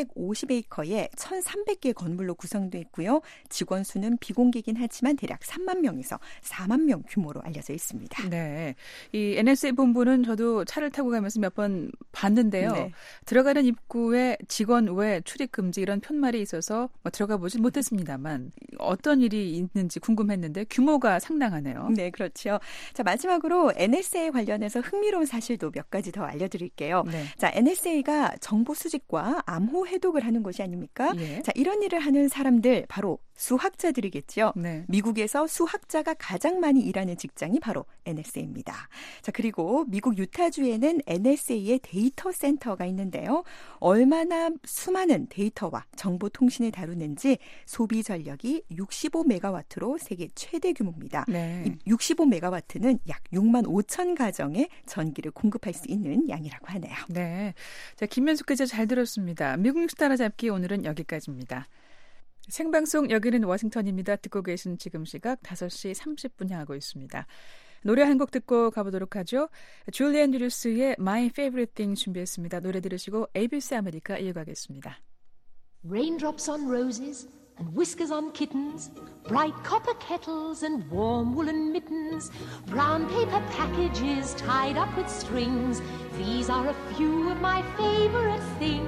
350에이커에 1,300개의 건물로 구성되어 있고요. 직원 수는 비공개긴 하지만 대략 3만 명에서 4만 명 규모로 알려져 있습니다. 네, 이 NSA 본부는 저도 차를 타고 가면서 몇 번 봤는데요. 네. 들어가는 입구에 직원 외 출입 금지 이런 편말이 있어서 들어가 보진 못했습니다만 어떤 일이 있는지 궁금했는데 규모가 상당하네요. 네, 그렇죠. 자, 마지막으로 NSA 관련해서 흥미로운 사실도 몇 가지 더 알려드릴게요. 네. 자, NSA가 정보 수집과 암호 해독을 하는 곳이 아닙니까? 예. 자, 이런 일을 하는 사람들 바로 수학자들이겠죠. 네. 미국에서 수학자가 가장 많이 일하는 직장이 바로 NSA입니다. 자, 그리고 미국 유타주에는 NSA의 데이터 센터가 있는데요. 얼마나 수많은 데이터와 정보 통신을 다루는지 소비 전력이 65메가와트로 세계 최대 규모입니다. 네. 이 65메가와트는 약 6만 5천 가정에 전기를 공급할 수 있는 양이라고 하네요. 네. 자, 김면숙 기자 잘 들었습니다. 미국 뉴스 따라잡기 오늘은 여기까지입니다. 생방송 여기는 워싱턴입니다. 듣고 계신 지금 시각 5시 30분 향하고 있습니다. 노래 한 곡 듣고 가보도록 하죠. 줄리안 류스의 My Favorite Thing 준비했습니다. 노래 들으시고 ABC 아메리카 이어가겠습니다. Raindrops on roses and whiskers on kittens, bright copper kettles and warm woolen mittens, brown paper packages tied up with strings. These are a few of my favorite things.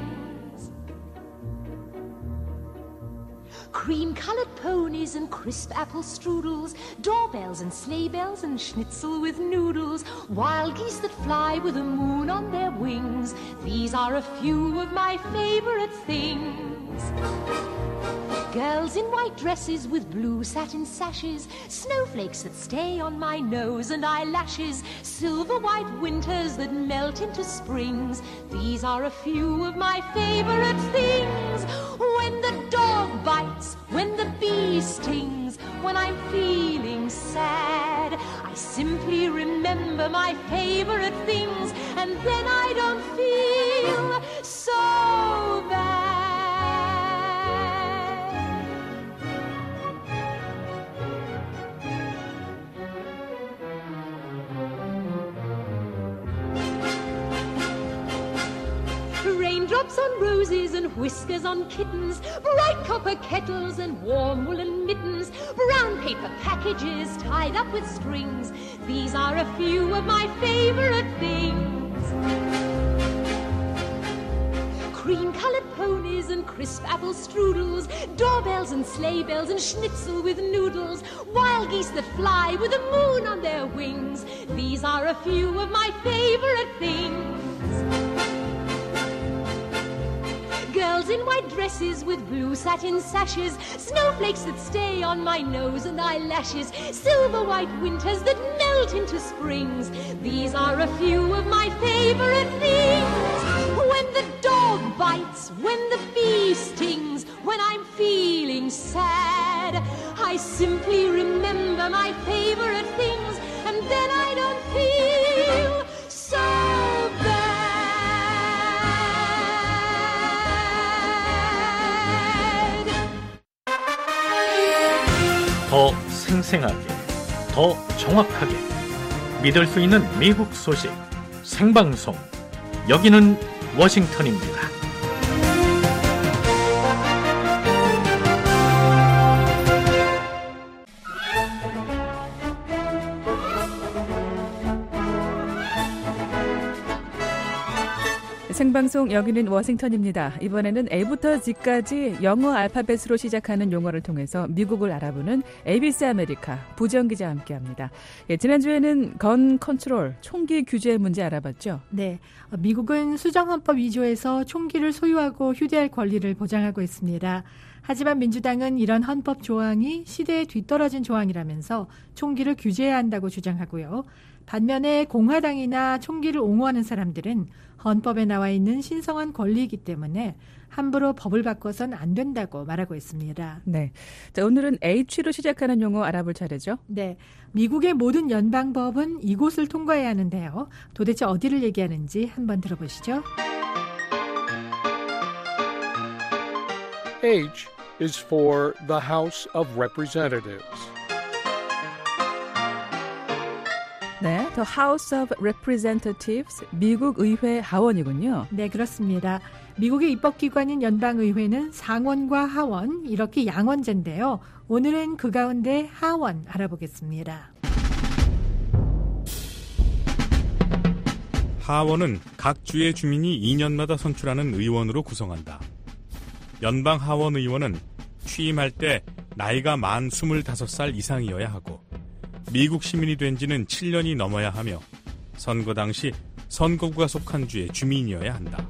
Cream-colored ponies and crisp apple strudels, doorbells and sleigh bells and schnitzel with noodles, wild geese that fly with the moon on their wings. These are a few of my favorite things. Girls in white dresses with blue satin sashes, snowflakes that stay on my nose and eyelashes, silver white winters that melt into springs. These are a few of my favorite things. When the dog bites, when the bee stings, when I'm feeling sad, I simply remember my favorite things, and then I don't feel so bad. Raindrops on roses and whiskers on kittens, bright copper kettles and warm woolen mittens, brown paper packages tied up with strings. These are a few of my favorite things. Cream-colored ponies and crisp apple strudels, doorbells and sleigh bells and schnitzel with noodles, wild geese that fly with the moon on their wings. These are a few of my favorite things. Girls in white dresses with blue satin sashes, snowflakes that stay on my nose and eyelashes, silver white winters that melt into springs. These are a few of my favorite things. When the dog bites, when the bee stings, when I'm feeling sad, I simply remember my favorite things, and then I don't feel so bad. 더 생생하게, 더 정확하게 믿을 수 있는 미국 소식 생방송 여기는 워싱턴입니다. 생방송 여기는 워싱턴입니다. 이번에는 A부터 Z까지 영어 알파벳으로 시작하는 용어를 통해서 미국을 알아보는 ABC 아메리카 부정 기자와 함께합니다. 예, 지난주에는 건 컨트롤, 총기 규제 문제 알아봤죠? 네, 미국은 수정헌법 위조에서 총기를 소유하고 휴대할 권리를 보장하고 있습니다. 하지만 민주당은 이런 헌법 조항이 시대에 뒤떨어진 조항이라면서 총기를 규제해야 한다고 주장하고요. 반면에 공화당이나 총기를 옹호하는 사람들은 헌법에 나와 있는 신성한 권리이기 때문에 함부로 법을 바꿔선 안 된다고 말하고 있습니다. 네, 자, 오늘은 H로 시작하는 용어 알아볼 차례죠? 네, 미국의 모든 연방법은 이곳을 통과해야 하는데요. 도대체 어디를 얘기하는지 한번 들어보시죠. H is for the House of Representatives. 네, The House of Representatives, 미국 의회 하원이군요. 네, 그렇습니다. 미국의 입법기관인 연방의회는 상원과 하원, 이렇게 양원제인데요. 오늘은 그 가운데 하원 알아보겠습니다. 하원은 각 주의 주민이 2년마다 선출하는 의원으로 구성한다. 연방 하원 의원은 취임할 때 나이가 만 25살 이상이어야 하고 미국 시민이 된 지는 7년이 넘어야 하며 선거 당시 선거구가 속한 주의 주민이어야 한다.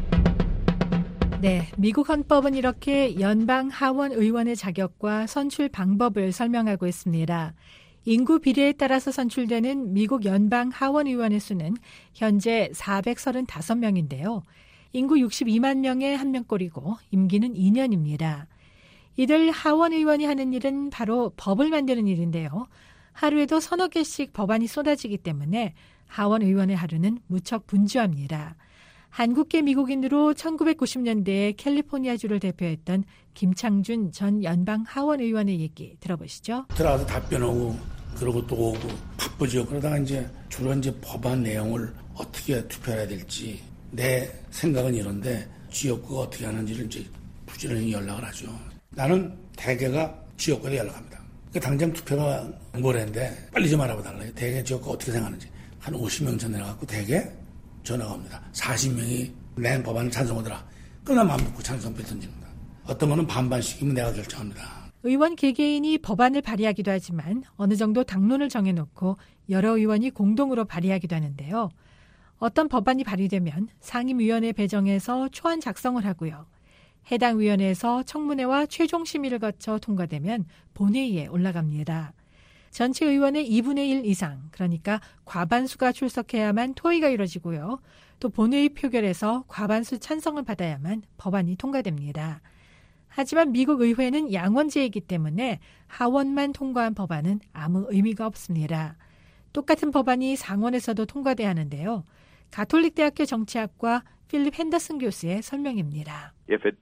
네, 미국 헌법은 이렇게 연방 하원 의원의 자격과 선출 방법을 설명하고 있습니다. 인구 비례에 따라서 선출되는 미국 연방 하원 의원의 수는 현재 435명인데요. 인구 62만 명에 한 명꼴이고 임기는 2년입니다. 이들 하원 의원이 하는 일은 바로 법을 만드는 일인데요. 하루에도 서너 개씩 법안이 쏟아지기 때문에 하원 의원의 하루는 무척 분주합니다. 한국계 미국인으로 1990년대에 캘리포니아주를 대표했던 김창준 전 연방 하원 의원의 얘기 들어보시죠. 들어가서 답변하고 그러고 또 오고 바쁘죠. 그러다가 이제 주로 이제 법안 내용을 어떻게 투표해야 될지 내 생각은 이런데 지역구가 어떻게 하는지를 이제 부지런히 연락을 하죠. 나는 대개가 지역구에 연락합니다. 그러니까 당장 투표가 모레인데 빨리 좀 알아봐달라요. 대개 지역구가 어떻게 생각하는지. 한 50명 전 내려갖고 대개 전화가 옵니다. 40명이 낸 법안을 찬성하더라. 그러나 마음 먹고 찬성표 던집니다. 어떤 거는 반반씩이면 내가 결정합니다. 의원 개개인이 법안을 발의하기도 하지만 어느 정도 당론을 정해놓고 여러 의원이 공동으로 발의하기도 하는데요. 어떤 법안이 발의되면 상임위원회 배정해서 초안 작성을 하고요. 해당 위원회에서 청문회와 최종 심의를 거쳐 통과되면 본회의에 올라갑니다. 전체 의원의 2분의 1 이상, 그러니까 과반수가 출석해야만 토의가 이뤄지고요. 또 본회의 표결에서 과반수 찬성을 받아야만 법안이 통과됩니다. 하지만 미국 의회는 양원제이기 때문에 하원만 통과한 법안은 아무 의미가 없습니다. 똑같은 법안이 상원에서도 통과돼야 하는데요. 가톨릭대학교 정치학과 필립 핸더슨 교수의 설명입니다.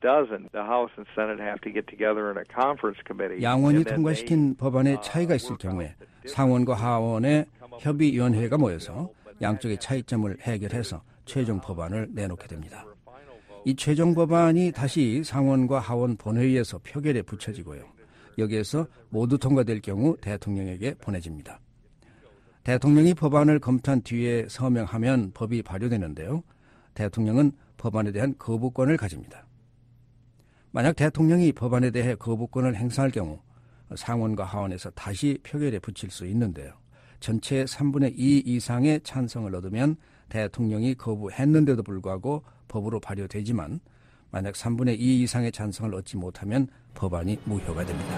양원이 통과시킨 법안에 차이가 있을 경우에 상원과 하원의 협의위원회가 모여서 양쪽의 차이점을 해결해서 최종 법안을 내놓게 됩니다. 이 최종 법안이 다시 상원과 하원 본회의에서 표결에 붙여지고요. 여기에서 모두 통과될 경우 대통령에게 보내집니다. 대통령이 법안을 검토한 뒤에 서명하면 법이 발효되는데요. 대통령은 법안에 대한 거부권을 가집니다. 만약 대통령이 법안에 대해 거부권을 행사할 경우 상원과 하원에서 다시 표결에 붙일 수 있는데요. 전체 3분의 2 이상의 찬성을 얻으면 대통령이 거부했는데도 불구하고 법으로 발효되지만 만약 3분의 2 이상의 찬성을 얻지 못하면 법안이 무효가 됩니다.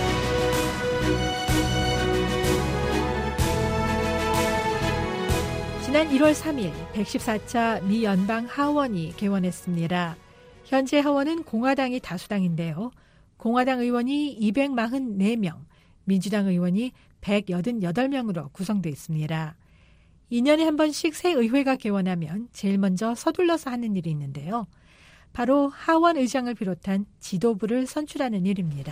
지난 1월 3일 114차 미 연방 하원이 개원했습니다. 현재 하원은 공화당이 다수당인데요. 공화당 의원이 244명, 민주당 의원이 188명으로 구성되어 있습니다. 2년에 한 번씩 새 의회가 개원하면 제일 먼저 서둘러서 하는 일이 있는데요. 바로 하원 의장을 비롯한 지도부를 선출하는 일입니다.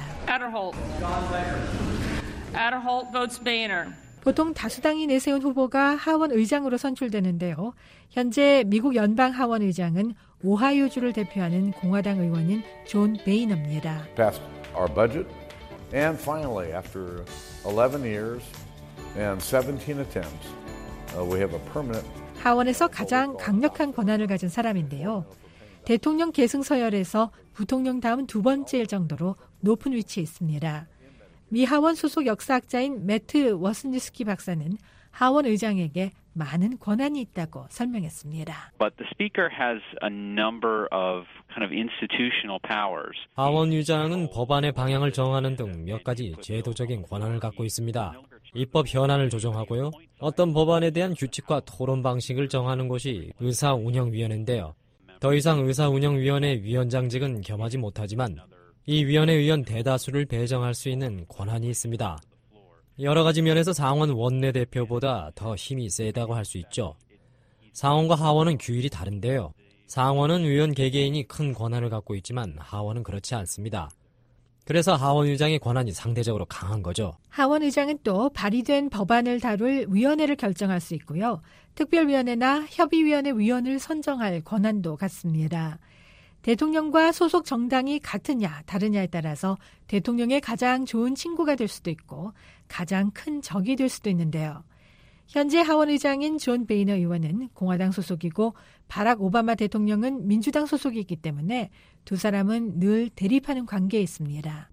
Adderholt votes Boehner. 보통 다수당이 내세운 후보가 하원 의장으로 선출되는데요. 현재 미국 연방 하원 의장은 오하이오주를 대표하는 공화당 의원인 존 베이너입니다. Passed our budget, and finally, after 11 years and 17 attempts, we have a permanent. 하원에서 가장 강력한 권한을 가진 사람인데요. 대통령 계승 서열에서 부통령 다음 두 번째일 정도로 높은 위치에 있습니다. 미 하원 소속 역사학자인 매트 워스니스키 박사는 하원 의장에게 많은 권한이 있다고 설명했습니다. But the speaker has a number of kind of institutional powers. 하원 의장은 법안의 방향을 정하는 등 몇 가지 제도적인 권한을 갖고 있습니다. 입법 현안을 조정하고요. 어떤 법안에 대한 규칙과 토론 방식을 정하는 곳이 의사운영위원회인데요. 더 이상 의사운영위원회 위원장직은 겸하지 못하지만 이 위원회 의원 대다수를 배정할 수 있는 권한이 있습니다. 여러 가지 면에서 상원 원내대표보다 더 힘이 세다고 할 수 있죠. 상원과 하원은 규율이 다른데요. 상원은 의원 개개인이 큰 권한을 갖고 있지만 하원은 그렇지 않습니다. 그래서 하원 의장의 권한이 상대적으로 강한 거죠. 하원 의장은 또 발의된 법안을 다룰 위원회를 결정할 수 있고요. 특별위원회나 협의위원회 위원을 선정할 권한도 갖습니다. 대통령과 소속 정당이 같으냐 다르냐에 따라서 대통령의 가장 좋은 친구가 될 수도 있고 가장 큰 적이 될 수도 있는데요. 현재 하원 의장인 존 베이너 의원은 공화당 소속이고 바락 오바마 대통령은 민주당 소속이기 때문에 두 사람은 늘 대립하는 관계에 있습니다.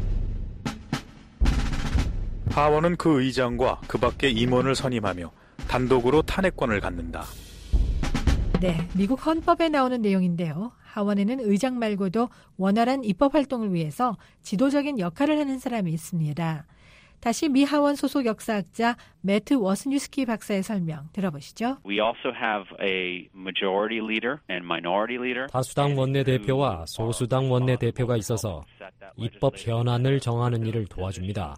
하원은 그 의장과 그 밖의 임원을 선임하며 단독으로 탄핵권을 갖는다. 네, 미국 헌법에 나오는 내용인데요. 하원에는 의장 말고도 원활한 입법 활동을 위해서 지도적인 역할을 하는 사람이 있습니다. 다시 미 하원 소속 역사학자 매트 워스뉴스키 박사의 설명 들어보시죠. We also have a majority leader and minority leader. 다수당 원내대표와 소수당 원내대표가 있어서 입법 현안을 정하는 일을 도와줍니다.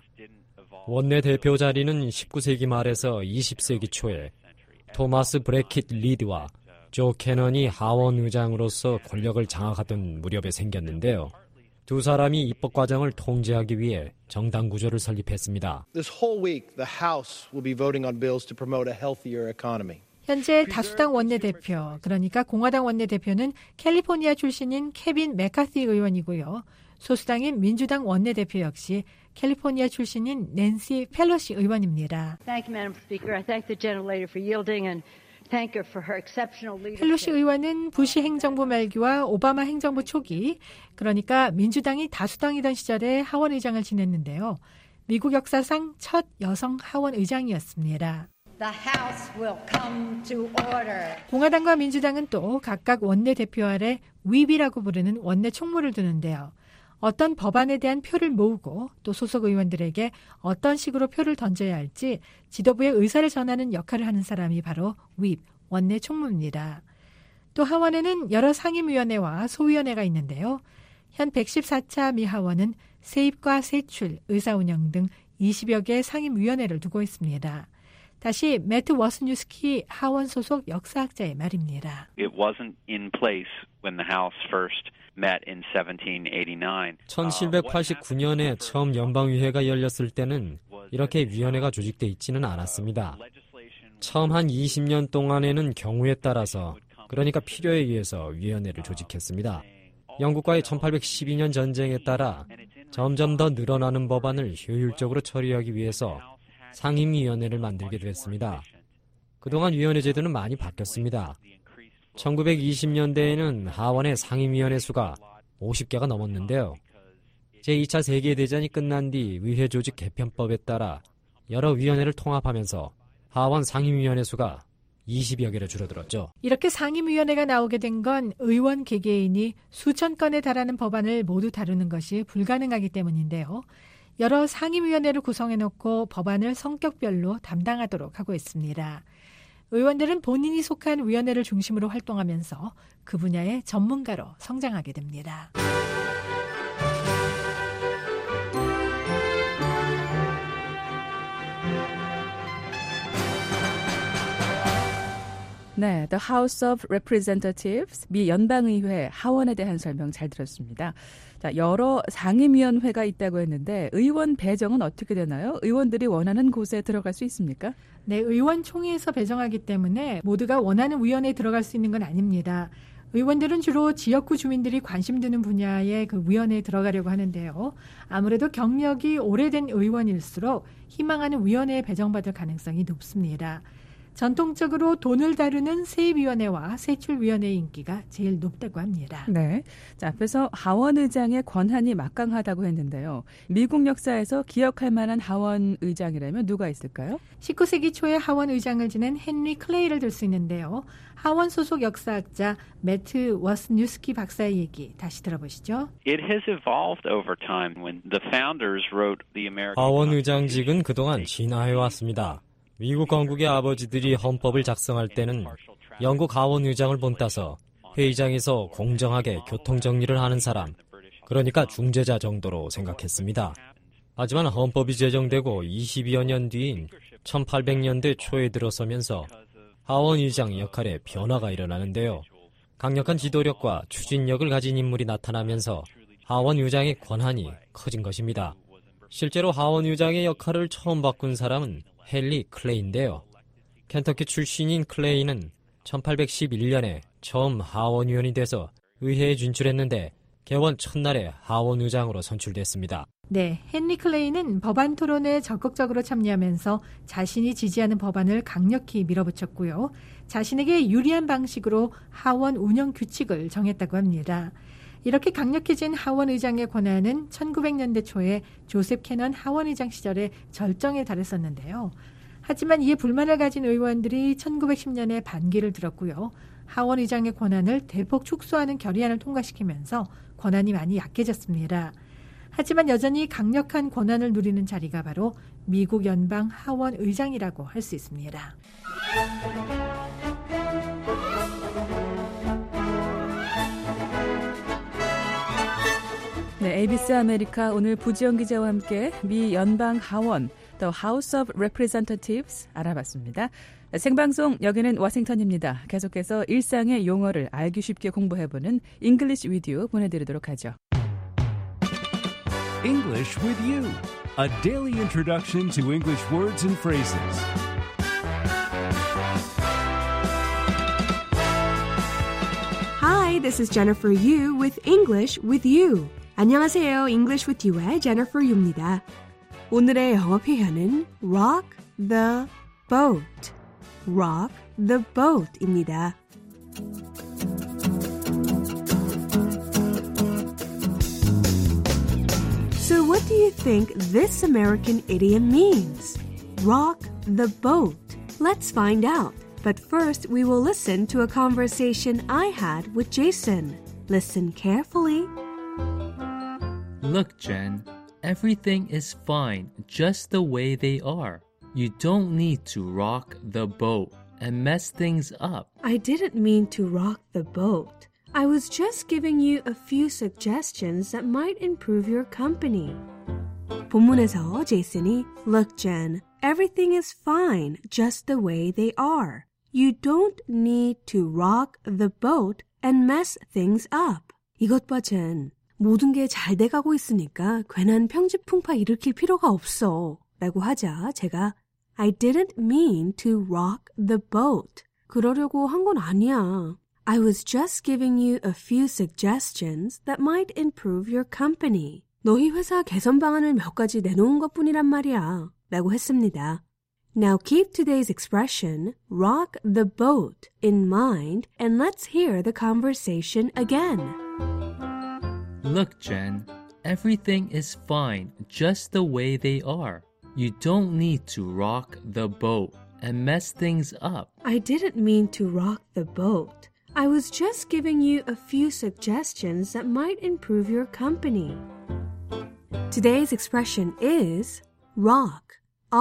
원내대표 자리는 19세기 말에서 20세기 초에 토마스 브래킷 리드와 조 캐넌이 하원 의장으로서 권력을 장악하던 무렵에 생겼는데요. 두 사람이 입법 과정을 통제하기 위해 정당 구조를 설립했습니다. This whole week, the House will be voting on bills to promote a healthier economy. 현재 다수당 원내대표, 그러니까 공화당 원내대표는 캘리포니아 출신인 케빈 맥카티 의원이고요. 소수당인 민주당 원내대표 역시 캘리포니아 출신인 낸시 펠로시 의원입니다. Thank you, Madam Speaker. I thank the gentlelady for yielding and thank her for her exceptional leadership. 펠로시 의원은 부시 행정부 말기와 오바마 행정부 초기, 그러니까 민주당이 다수당이던 시절에 하원 의장을 지냈는데요. 미국 역사상 첫 여성 하원 의장이었습니다. The House will come to order. 공화당과 민주당은 또 각각 원내대표 아래 윕이라고 부르는 원내 총무를 두는데요. 어떤 법안에 대한 표를 모으고 또 소속 의원들에게 어떤 식으로 표를 던져야 할지 지도부의 의사를 전하는 역할을 하는 사람이 바로 윕, 원내 총무입니다. 또 하원에는 여러 상임위원회와 소위원회가 있는데요. 현 114차 미 하원은 세입과 세출, 의사운영 등 20여 개의 상임위원회를 두고 있습니다. 다시 매트 워스뉴스키 하원 소속 역사학자의 말입니다. It wasn't in place when the House first met in 1789. 1789년에 처음 연방의회가 열렸을 때는 이렇게 위원회가 조직돼 있지는 않았습니다. 처음 한 20년 동안에는 경우에 따라서, 그러니까 필요에 의해서 위원회를 조직했습니다. 영국과의 1812년 전쟁에 따라 점점 더 늘어나는 법안을 효율적으로 처리하기 위해서 상임위원회를 만들게 됐습니다. 그동안 위원회 제도는 많이 바뀌었습니다. 1920년대에는 하원의 상임위원회 수가 50개가 넘었는데요. 제2차 세계대전이 끝난 뒤 의회 조직 개편법에 따라 여러 위원회를 통합하면서 하원 상임위원회 수가 20여 개로 줄어들었죠. 이렇게 상임위원회가 나오게 된 건 의원 개개인이 수천 건에 달하는 법안을 모두 다루는 것이 불가능하기 때문인데요. 여러 상임위원회를 구성해놓고 법안을 성격별로 담당하도록 하고 있습니다. 의원들은 본인이 속한 위원회를 중심으로 활동하면서 그 분야의 전문가로 성장하게 됩니다. 네, The House of Representatives, 미 연방의회 하원에 대한 설명 잘 들었습니다. 자, 여러 상임위원회가 있다고 했는데 의원 배정은 어떻게 되나요? 의원들이 원하는 곳에 들어갈 수 있습니까? 네, 의원총회에서 배정하기 때문에 모두가 원하는 위원회에 들어갈 수 있는 건 아닙니다. 의원들은 주로 지역구 주민들이 관심 두는 분야의 그 위원회에 들어가려고 하는데요. 아무래도 경력이 오래된 의원일수록 희망하는 위원회에 배정받을 가능성이 높습니다. 전통적으로 돈을 다루는 세입위원회와 세출위원회의 인기가 제일 높다고 합니다. 네, 자, 앞에서 하원 의장의 권한이 막강하다고 했는데요. 미국 역사에서 기억할 만한 하원 의장이라면 누가 있을까요? 19세기 초에 하원 의장을 지낸 헨리 클레이를 들 수 있는데요. 하원 소속 역사학자 매트 워스뉴스키 박사의 얘기 다시 들어보시죠. It has evolved over time. When the founders wrote the American 하원 의장직은 그동안 진화해 왔습니다. 미국 건국의 아버지들이 헌법을 작성할 때는 영국 하원 의장을 본따서 회의장에서 공정하게 교통정리를 하는 사람, 그러니까 중재자 정도로 생각했습니다. 하지만 헌법이 제정되고 20여 년 뒤인 1800년대 초에 들어서면서 하원 의장 역할에 변화가 일어나는데요. 강력한 지도력과 추진력을 가진 인물이 나타나면서 하원 의장의 권한이 커진 것입니다. 실제로 하원 의장의 역할을 처음 바꾼 사람은 헨리 클레이인데요. 켄터키 출신인 클레이는 1811년에 처음 하원 의원이 돼서 의회에 진출했는데 개원 첫날에 하원 의장으로 선출됐습니다. 네, 헨리 클레이는 법안 토론에 적극적으로 참여하면서 자신이 지지하는 법안을 강력히 밀어붙였고요. 자신에게 유리한 방식으로 하원 운영 규칙을 정했다고 합니다. 이렇게 강력해진 하원 의장의 권한은 1900년대 초에 조셉 캐넌 하원 의장 시절에 절정에 달했었는데요. 하지만 이에 불만을 가진 의원들이 1910년에 반기를 들었고요. 하원 의장의 권한을 대폭 축소하는 결의안을 통과시키면서 권한이 많이 약해졌습니다. 하지만 여전히 강력한 권한을 누리는 자리가 바로 미국 연방 하원 의장이라고 할 수 있습니다. 네, ABC 아메리카 오늘 부지영 기자와 함께 미 연방 하원 The House of Representatives 알아봤습니다. 생방송 여기는 워싱턴입니다. 계속해서 일상의 용어를 알기 쉽게 공부해보는 English with You 보내드리도록 하죠. English with You, a daily introduction to English words and phrases. Hi, this is Jennifer Yu with English with You. 안녕하세요. English with You의 Jennifer Yu입니다. 오늘의 영어 표현은 rock the boat. rock the boat입니다. So what do you think this American idiom means? Rock the boat. Let's find out. But first, we will listen to a conversation I had with Jason. Listen carefully. Look, Jen, everything is fine just the way they are. You don't need to rock the boat and mess things up. I didn't mean to rock the boat. I was just giving you a few suggestions that might improve your company. 본문에서 제이슨이 Look, Jen, everything is fine just the way they are. You don't need to rock the boat and mess things up. 이것 봐, 젠. 모든 게 잘 돼가고 있으니까 괜한 평지풍파 일으킬 필요가 없어. 라고 하자 제가 I didn't mean to rock the boat. 그러려고 한 건 아니야. I was just giving you a few suggestions that might improve your company. 너희 회사 개선 방안을 몇 가지 내놓은 것뿐이란 말이야. 라고 했습니다. Now keep today's expression, rock the boat, in mind and let's hear the conversation again. Look, Jen, everything is fine just the way they are. You don't need to rock the boat and mess things up. I didn't mean to rock the boat. I was just giving you a few suggestions that might improve your company. Today's expression is rock,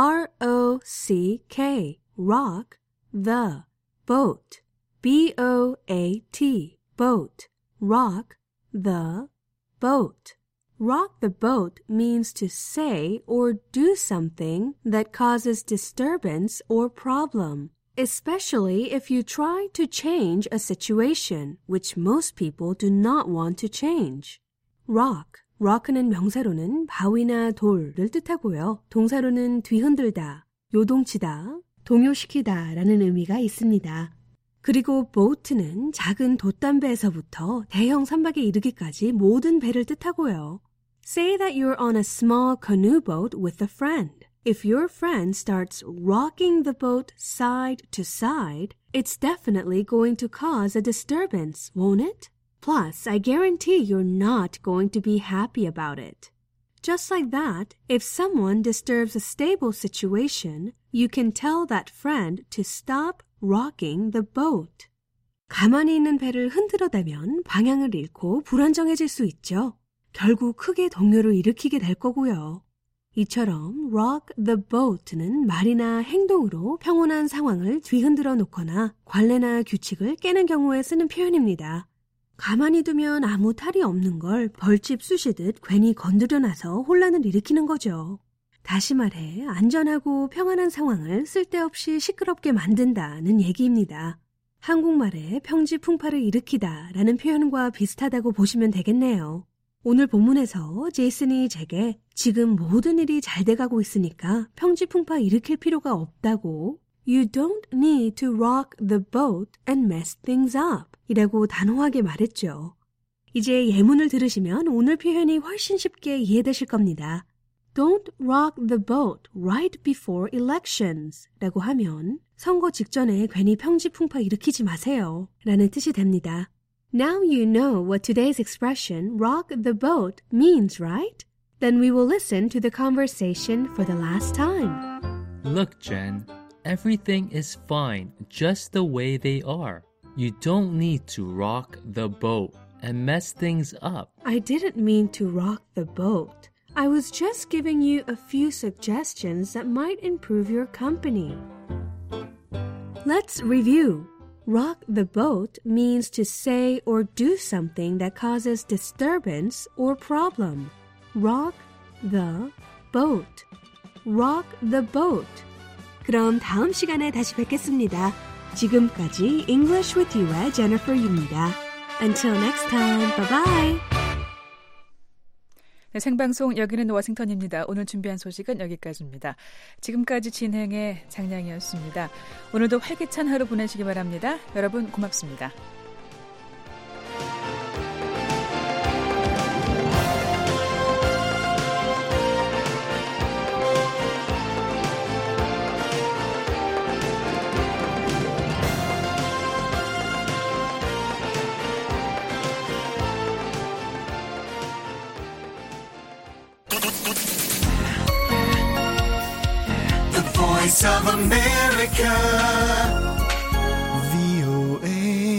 R-O-C-K, rock the boat, B-O-A-T, boat, rock the boat. Rock the boat means to say or do something that causes disturbance or problem, especially if you try to change a situation which most people do not want to change. Rock, rock는 명사로는 바위나 돌을 뜻하고요. 동사로는 뒤흔들다, 요동치다, 동요시키다 라는 의미가 있습니다. 그리고 boat는 작은 돛담배에서부터 대형 선박에 이르기까지 모든 배를 뜻하고요. Say that you're on a small canoe boat with a friend. If your friend starts rocking the boat side to side, it's definitely going to cause a disturbance, won't it? Plus, I guarantee you're not going to be happy about it. Just like that, if someone disturbs a stable situation, you can tell that friend to stop rocking the boat. 가만히 있는 배를 흔들어대면 방향을 잃고 불안정해질 수 있죠. 결국 크게 동요를 일으키게 될 거고요. 이처럼 rock the boat는 말이나 행동으로 평온한 상황을 뒤흔들어 놓거나 관례나 규칙을 깨는 경우에 쓰는 표현입니다. 가만히 두면 아무 탈이 없는 걸 벌집 쑤시듯 괜히 건드려놔서 혼란을 일으키는 거죠. 다시 말해 안전하고 평안한 상황을 쓸데없이 시끄럽게 만든다는 얘기입니다. 한국말에 평지풍파를 일으키다 라는 표현과 비슷하다고 보시면 되겠네요. 오늘 본문에서 제이슨이 제게 지금 모든 일이 잘 돼가고 있으니까 평지풍파 일으킬 필요가 없다고 You don't need to rock the boat and mess things up 이라고 단호하게 말했죠. 이제 예문을 들으시면 오늘 표현이 훨씬 쉽게 이해되실 겁니다. Don't rock the boat right before elections 라고 하면 선거 직전에 괜히 평지풍파 일으키지 마세요 라는 뜻이 됩니다. Now you know what today's expression rock the boat means, right? Then we will listen to the conversation for the last time. Look, Jen, everything is fine just the way they are. You don't need to rock the boat and mess things up. I didn't mean to rock the boat. I was just giving you a few suggestions that might improve your company. Let's review. Rock the boat means to say or do something that causes disturbance or problem. Rock the boat. Rock the boat. 그럼 다음 시간에 다시 뵙겠습니다. 지금까지 English with You의 Jennifer Yu입니다. Until next time, bye-bye. 네, 생방송 여기는 워싱턴입니다. 오늘 준비한 소식은 여기까지입니다. 지금까지 진행의 장량이었습니다. 오늘도 활기찬 하루 보내시기 바랍니다. 여러분 고맙습니다. Voice of America, VOA.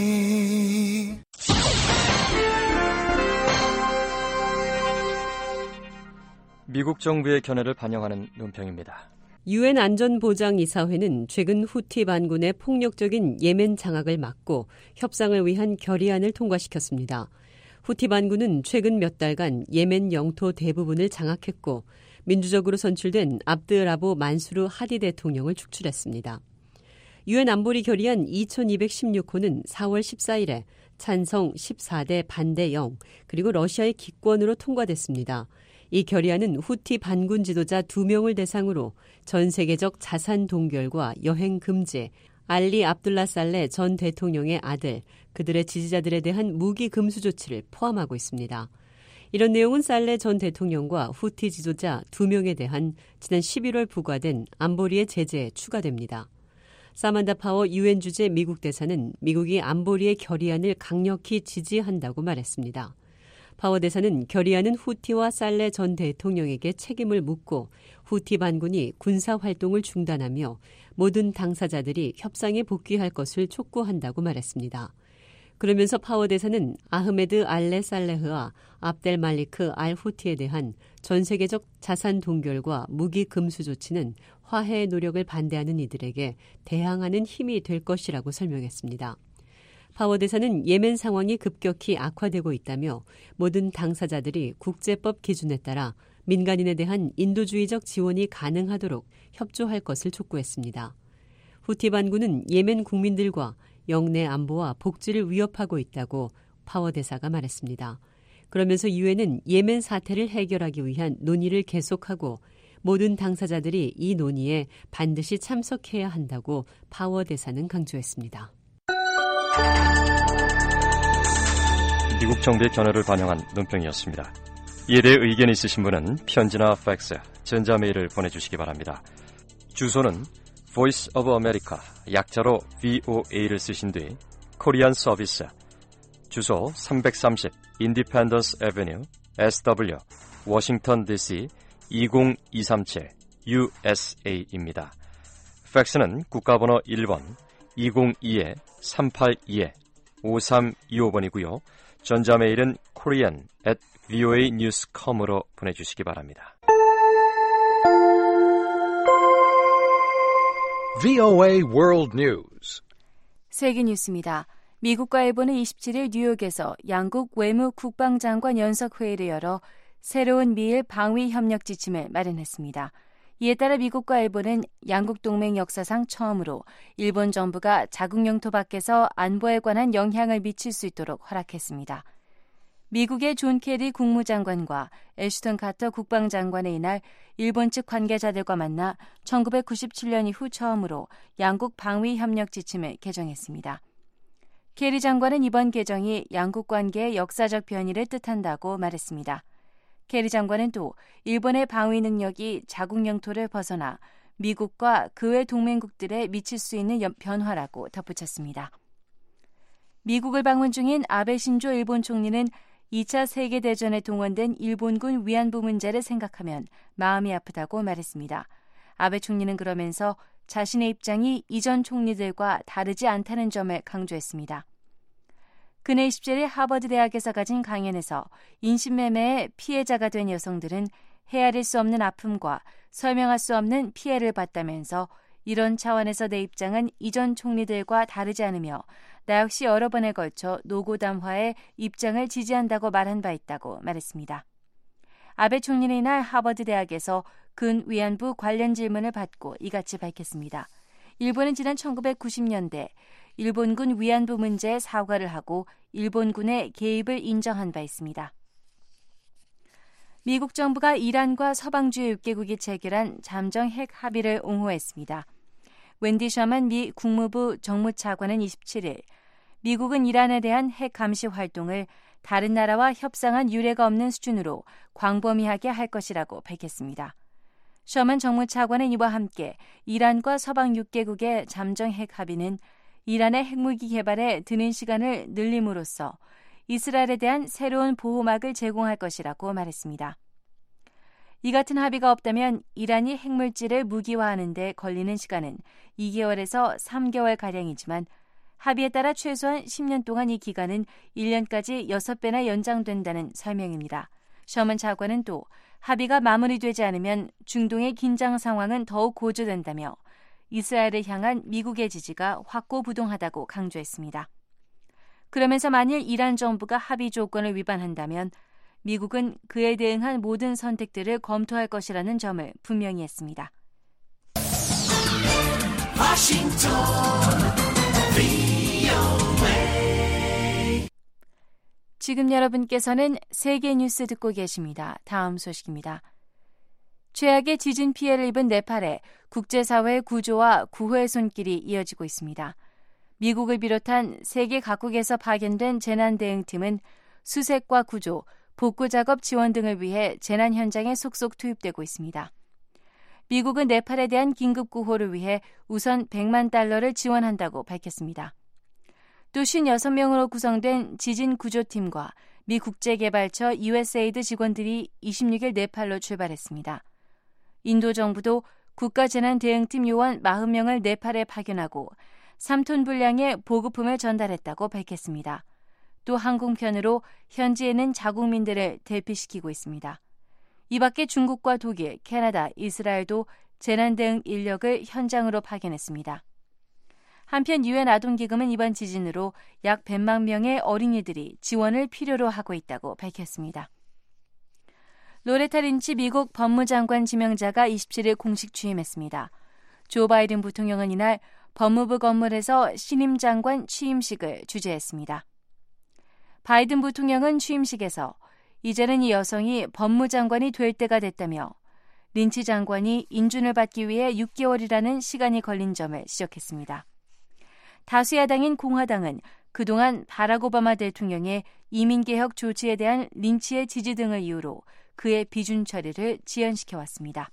미국 정부의 견해를 반영하는 논평입니다. 유엔 안전보장이사회는 최근 후티 반군의 폭력적인 예멘 장악을 막고 협상을 위한 결의안을 통과시켰습니다. 후티 반군은 최근 몇 달간 예멘 영토 대부분을 장악했고 민주적으로 선출된 압드라보 만수르 하디 대통령을 축출했습니다. 유엔 안보리 결의안 2216호는 4월 14일에 찬성 14대 반대 0 그리고 러시아의 기권으로 통과됐습니다. 이 결의안은 후티 반군 지도자 2명을 대상으로 전 세계적 자산 동결과 여행 금지, 알리 압둘라 살레 전 대통령의 아들, 그들의 지지자들에 대한 무기 금수 조치를 포함하고 있습니다. 이런 내용은 살레 전 대통령과 후티 지도자 2명에 대한 지난 11월 부과된 안보리의 제재에 추가됩니다. 사만다 파워 유엔 주재 미국 대사는 미국이 안보리의 결의안을 강력히 지지한다고 말했습니다. 파워 대사는 결의안은 후티와 살레 전 대통령에게 책임을 묻고 후티 반군이 군사 활동을 중단하며 모든 당사자들이 협상에 복귀할 것을 촉구한다고 말했습니다. 그러면서 파워 대사는 아흐메드 알레 살레흐와 압델 말리크 알 후티에 대한 전 세계적 자산 동결과 무기 금수 조치는 화해의 노력을 반대하는 이들에게 대항하는 힘이 될 것이라고 설명했습니다. 파워 대사는 예멘 상황이 급격히 악화되고 있다며 모든 당사자들이 국제법 기준에 따라 민간인에 대한 인도주의적 지원이 가능하도록 협조할 것을 촉구했습니다. 후티 반군은 예멘 국민들과 영내 안보와 복지를 위협하고 있다고 파워 대사가 말했습니다. 그러면서 유엔은 예멘 사태를 해결하기 위한 논의를 계속하고 모든 당사자들이 이 논의에 반드시 참석해야 한다고 파워 대사는 강조했습니다. 미국 정부의 견해를 반영한 논평이었습니다. 이에 대해 의견이 있으신 분은 편지나 팩스, 전자메일을 보내주시기 바랍니다. 주소는 Voice of America, 약자로 VOA를 쓰신 뒤 코리안 서비스, 주소 330 Independence Avenue, SW, 워싱턴 DC 20237 USA입니다. 팩스는 국가번호 1번 202-382-5325번이고요. 전자메일은 korean@voanews.com으로 보내주시기 바랍니다. VOA World News. 세계 뉴스입니다. 미국과 일본은 27일 뉴욕에서 양국 외무 국방장관 연석회의를 열어 새로운 미일 방위 협력 지침을 마련했습니다. 이에 따라 미국과 일본은 양국 동맹 역사상 처음으로 일본 정부가 자국 영토 밖에서 안보에 관한 영향을 미칠 수 있도록 허락했습니다. 미국의 존 케리 국무장관과 애슈턴 카터 국방장관은 이날 일본 측 관계자들과 만나 1997년 이후 처음으로 양국 방위 협력 지침을 개정했습니다. 케리 장관은 이번 개정이 양국 관계의 역사적 변이를 뜻한다고 말했습니다. 케리 장관은 또 일본의 방위 능력이 자국 영토를 벗어나 미국과 그 외 동맹국들에 미칠 수 있는 변화라고 덧붙였습니다. 미국을 방문 중인 아베 신조 일본 총리는 2차 세계대전에 동원된 일본군 위안부 문제를 생각하면 마음이 아프다고 말했습니다. 아베 총리는 그러면서 자신의 입장이 이전 총리들과 다르지 않다는 점을 강조했습니다. 그해 27일 하버드 대학에서 가진 강연에서 인신매매의 피해자가 된 여성들은 헤아릴 수 없는 아픔과 설명할 수 없는 피해를 봤다면서 이런 차원에서 내 입장은 이전 총리들과 다르지 않으며 나 역시 여러 번에 걸쳐 노고담화의 입장을 지지한다고 말한 바 있다고 말했습니다. 아베 총리는 이날 하버드 대학에서 군 위안부 관련 질문을 받고 이같이 밝혔습니다. 일본은 지난 1990년대 일본군 위안부 문제에 사과를 하고 일본군의 개입을 인정한 바 있습니다. 미국 정부가 이란과 서방주의 6개국이 체결한 잠정 핵 합의를 옹호했습니다. 웬디 셔먼 미 국무부 정무차관은 27일 미국은 이란에 대한 핵 감시 활동을 다른 나라와 협상한 유례가 없는 수준으로 광범위하게 할 것이라고 밝혔습니다. 셔먼 정무차관은 이와 함께 이란과 서방 6개국의 잠정 핵 합의는 이란의 핵무기 개발에 드는 시간을 늘림으로써 이스라엘에 대한 새로운 보호막을 제공할 것이라고 말했습니다. 이 같은 합의가 없다면 이란이 핵물질을 무기화하는 데 걸리는 시간은 2개월에서 3개월가량이지만 합의에 따라 최소한 10년 동안 이 기간은 1년까지 6배나 연장된다는 설명입니다. 셔먼 차관은 또 합의가 마무리되지 않으면 중동의 긴장 상황은 더욱 고조된다며 이스라엘을 향한 미국의 지지가 확고부동하다고 강조했습니다. 그러면서 만일 이란 정부가 합의 조건을 위반한다면 미국은 그에 대응한 모든 선택들을 검토할 것이라는 점을 분명히 했습니다. 워싱턴 지금 여러분께서는 세계 뉴스 듣고 계십니다. 다음 소식입니다. 최악의 지진 피해를 입은 네팔에 국제사회의 구조와 구호의 손길이 이어지고 있습니다. 미국을 비롯한 세계 각국에서 파견된 재난대응팀은 수색과 구조, 복구작업 지원 등을 위해 재난 현장에 속속 투입되고 있습니다. 미국은 네팔에 대한 긴급 구호를 위해 우선 $100만 지원한다고 밝혔습니다. 또 56명으로 구성된 지진 구조팀과 미 국제개발처 USAID 직원들이 26일 네팔로 출발했습니다. 인도 정부도 국가재난대응팀 요원 40명을 네팔에 파견하고 3톤 분량의 보급품을 전달했다고 밝혔습니다. 또 항공편으로 현지에 있는 자국민들을 대피시키고 있습니다. 이 밖에 중국과 독일, 캐나다, 이스라엘도 재난대응 인력을 현장으로 파견했습니다. 한편 유엔 아동기금은 이번 지진으로 약 100만 명의 어린이들이 지원을 필요로 하고 있다고 밝혔습니다. 로레타 린치 미국 법무장관 지명자가 27일 공식 취임했습니다. 조 바이든 부통령은 이날 법무부 건물에서 신임 장관 취임식을 주재했습니다. 바이든 부통령은 취임식에서 이제는 이 여성이 법무장관이 될 때가 됐다며 린치 장관이 인준을 받기 위해 6개월이라는 시간이 걸린 점을 지적했습니다. 다수 야당인 공화당은 그동안 바락 오바마 대통령의 이민개혁 조치에 대한 린치의 지지 등을 이유로 그의 비준 처리를 지연시켜왔습니다.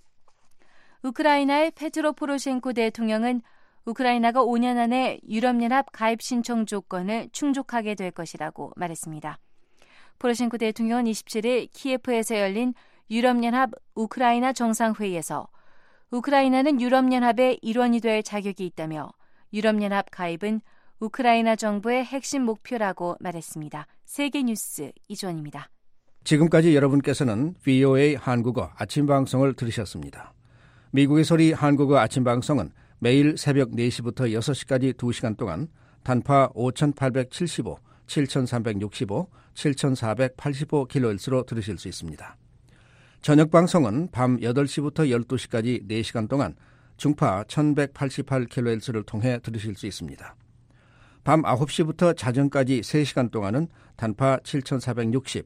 우크라이나의 페트로 포로셴코 대통령은 우크라이나가 5년 안에 유럽연합 가입 신청 조건을 충족하게 될 것이라고 말했습니다. 포로셴코 대통령은 27일 키예프에서 열린 유럽연합 우크라이나 정상회의에서 우크라이나는 유럽연합의 일원이 될 자격이 있다며 유럽연합 가입은 우크라이나 정부의 핵심 목표라고 말했습니다. 세계 뉴스 이주원입니다. 지금까지 여러분께서는 VOA 한국어 아침 방송을 들으셨습니다. 미국의 소리 한국어 아침 방송은 매일 새벽 4시부터 6시까지 2시간 동안 단파 5875, 7365, 7485kHz로 들으실 수 있습니다. 저녁 방송은 밤 8시부터 12시까지 4시간 동안 중파 1188kHz를 통해 들으실 수 있습니다. 밤 9시부터 자정까지 3시간 동안은 단파 7460,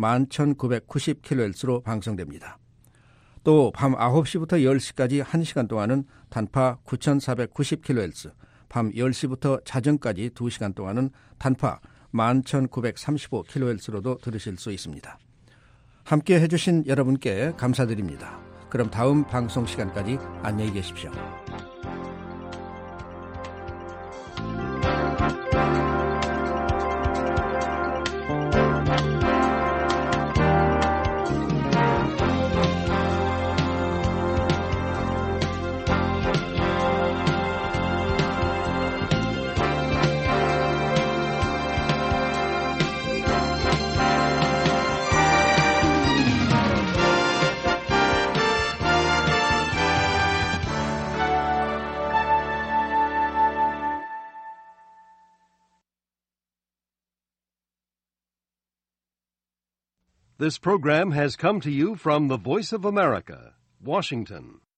11990kHz로 방송됩니다. 또 밤 9시부터 10시까지 1시간 동안은 단파 9490kHz, 밤 10시부터 자정까지 2시간 동안은 단파 11,935kHz로도 들으실 수 있습니다. 함께 해주신 여러분께 감사드립니다. 그럼 다음 방송 시간까지 안녕히 계십시오. This program has come to you from the Voice of America, Washington.